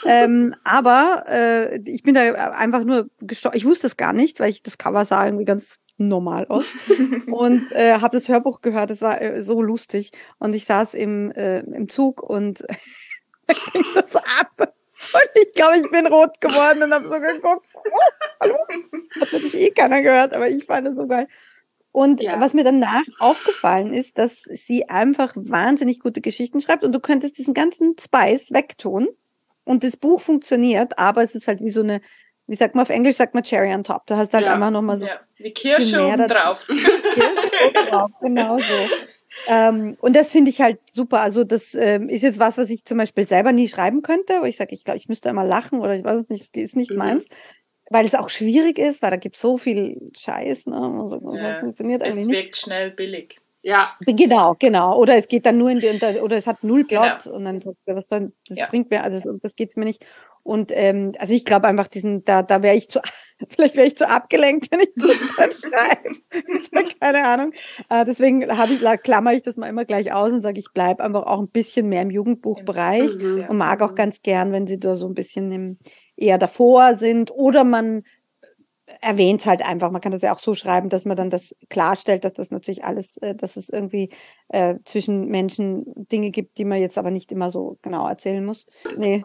Aber ich bin da einfach nur ich wusste es gar nicht, weil ich das Cover sah irgendwie ganz normal aus und habe das Hörbuch gehört, es war so lustig und ich saß im Zug und ging das ab und ich glaube, ich bin rot geworden und habe so geguckt, hallo, hat natürlich keiner gehört, aber ich fand es so geil. Und was mir danach aufgefallen ist, dass sie einfach wahnsinnig gute Geschichten schreibt und du könntest diesen ganzen Spice wegtun und das Buch funktioniert, aber es ist halt wie so eine, wie sagt man auf Englisch, sagt man Cherry on top. Du hast halt einfach nochmal so. Ja, die Kirsche oben drauf. Kirsche oben drauf, genau so. Und das finde ich halt super. Also das ist jetzt was ich zum Beispiel selber nie schreiben könnte, wo ich sage, ich glaube, ich müsste einmal lachen oder ich weiß es nicht, das ist nicht meins. Weil es auch schwierig ist, weil da gibt es so viel Scheiß, ne? Also, das funktioniert eigentlich nicht. Es wirkt schnell billig. Ja. Genau. Oder es geht dann nur oder es hat null Plot und dann so, das bringt mir, also das geht's mir nicht. Und also ich glaube einfach da wäre ich vielleicht wäre ich zu abgelenkt, wenn ich das schreibe. Keine Ahnung. Deswegen klammer ich das mal immer gleich aus und sage, ich bleibe einfach auch ein bisschen mehr im Jugendbuchbereich und mag auch ganz gern, wenn sie da so ein bisschen eher davor sind oder man erwähnt es halt einfach. Man kann das ja auch so schreiben, dass man dann das klarstellt, dass das natürlich alles, dass es irgendwie zwischen Menschen Dinge gibt, die man jetzt aber nicht immer so genau erzählen muss. Nee.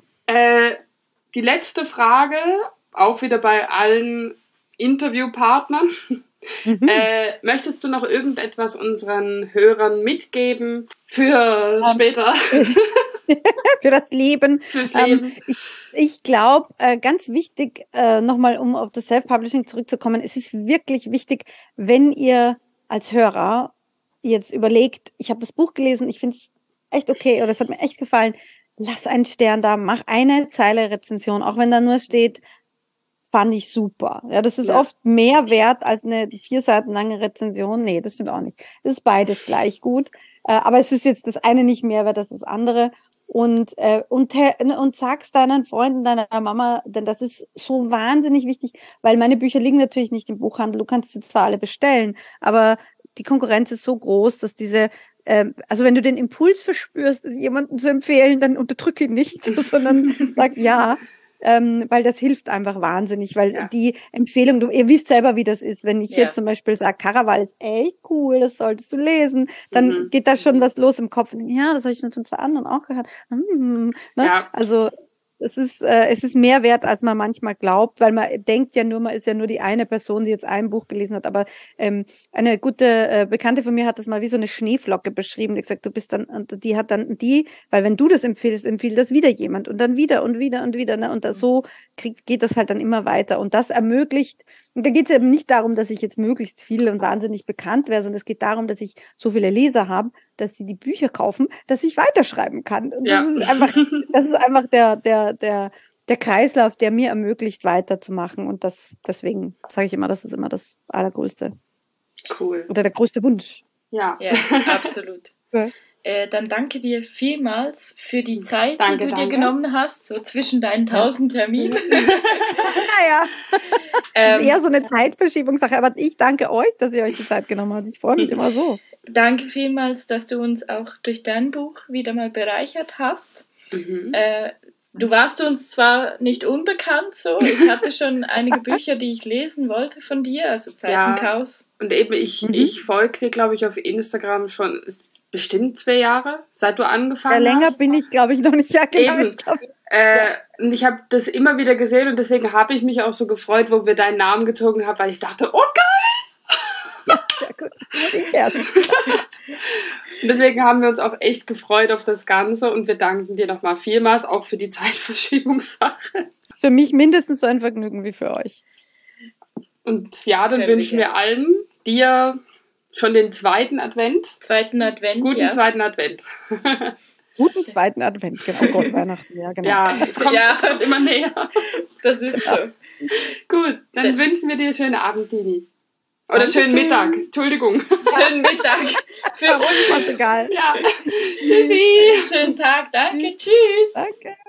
Die letzte Frage, auch wieder bei allen Interviewpartnern. Möchtest du noch irgendetwas unseren Hörern mitgeben für später? Für das Leben. Fürs Leben. Ich glaube, ganz wichtig, nochmal um auf das Self-Publishing zurückzukommen, es ist wirklich wichtig, wenn ihr als Hörer jetzt überlegt, ich habe das Buch gelesen, ich finde es echt okay oder es hat mir echt gefallen, lass einen Stern da, mach eine Zeile Rezension, auch wenn da nur steht, fand ich super. Ja, das ist oft mehr wert als eine 4 Seiten lange Rezension. Nee, das stimmt auch nicht. Das ist beides gleich gut. Aber es ist jetzt das eine nicht mehr wert als das andere. Und sag's deinen Freunden, deiner Mama, denn das ist so wahnsinnig wichtig, weil meine Bücher liegen natürlich nicht im Buchhandel. Du kannst sie zwar alle bestellen, aber die Konkurrenz ist so groß, dass also wenn du den Impuls verspürst, jemandem zu empfehlen, dann unterdrücke ihn nicht, sondern sag ja. Weil das hilft einfach wahnsinnig, weil die Empfehlung, ihr wisst selber, wie das ist, wenn ich jetzt zum Beispiel sage, Caraval ist echt cool, das solltest du lesen, dann geht da schon was los im Kopf. Ja, das habe ich schon von 2 anderen auch gehört. Ne? Ja. Also es ist mehr wert, als man manchmal glaubt, weil man denkt ja nur, man ist ja nur die eine Person, die jetzt ein Buch gelesen hat, aber eine gute Bekannte von mir hat das mal wie so eine Schneeflocke beschrieben, die gesagt, du bist dann, und die hat dann weil wenn du das empfiehlst, empfiehlt das wieder jemand und dann wieder und wieder und wieder, ne? Und so geht das halt dann immer weiter und das ermöglicht, und da geht es eben nicht darum, dass ich jetzt möglichst viel und wahnsinnig bekannt wäre, sondern es geht darum, dass ich so viele Leser habe, dass sie die Bücher kaufen, dass ich weiterschreiben kann. Und das ist einfach der Kreislauf, der mir ermöglicht, weiterzumachen. Und deswegen sage ich immer, das ist immer das Allergrößte. Cool. Oder der größte Wunsch. Ja, absolut. Ja. Dann danke dir vielmals für die Zeit, die du dir genommen hast, so zwischen deinen 1000 Terminen. Naja, das ist eher so eine Zeitverschiebungssache, aber ich danke euch, dass ihr euch die Zeit genommen habt. Ich freue mich immer so. Danke vielmals, dass du uns auch durch dein Buch wieder mal bereichert hast. Du warst uns zwar nicht unbekannt, so. Ich hatte schon einige Bücher, die ich lesen wollte von dir, also Zeitenchaos. Ja, und eben ich folge dir, glaube ich, auf Instagram schon bestimmt 2 Jahre, seit du angefangen hast. Ja, länger bin ich, glaube ich, noch nicht. Ja, genau. Eben. Und ich habe das immer wieder gesehen und deswegen habe ich mich auch so gefreut, wo wir deinen Namen gezogen haben, weil ich dachte, oh geil! Ja, sehr gut. Ich erst. Und deswegen haben wir uns auch echt gefreut auf das Ganze und wir danken dir nochmal vielmals auch für die Zeitverschiebungssache. Für mich mindestens so ein Vergnügen wie für euch. Und ja, dann wünschen wir allen dir schon den 2. Advent. Guten 2. Advent. Guten 2. Advent, genau. Gott, Weihnachten, ja, genau. Ja, es kommt immer näher. Das ist so. Gut, dann wünschen wir dir einen schönen Abend, Dini. Oder schönen Mittag, Entschuldigung. Schönen Mittag. Für uns ist egal. Ja. Tschüssi. Schönen Tag, danke, tschüss. Danke.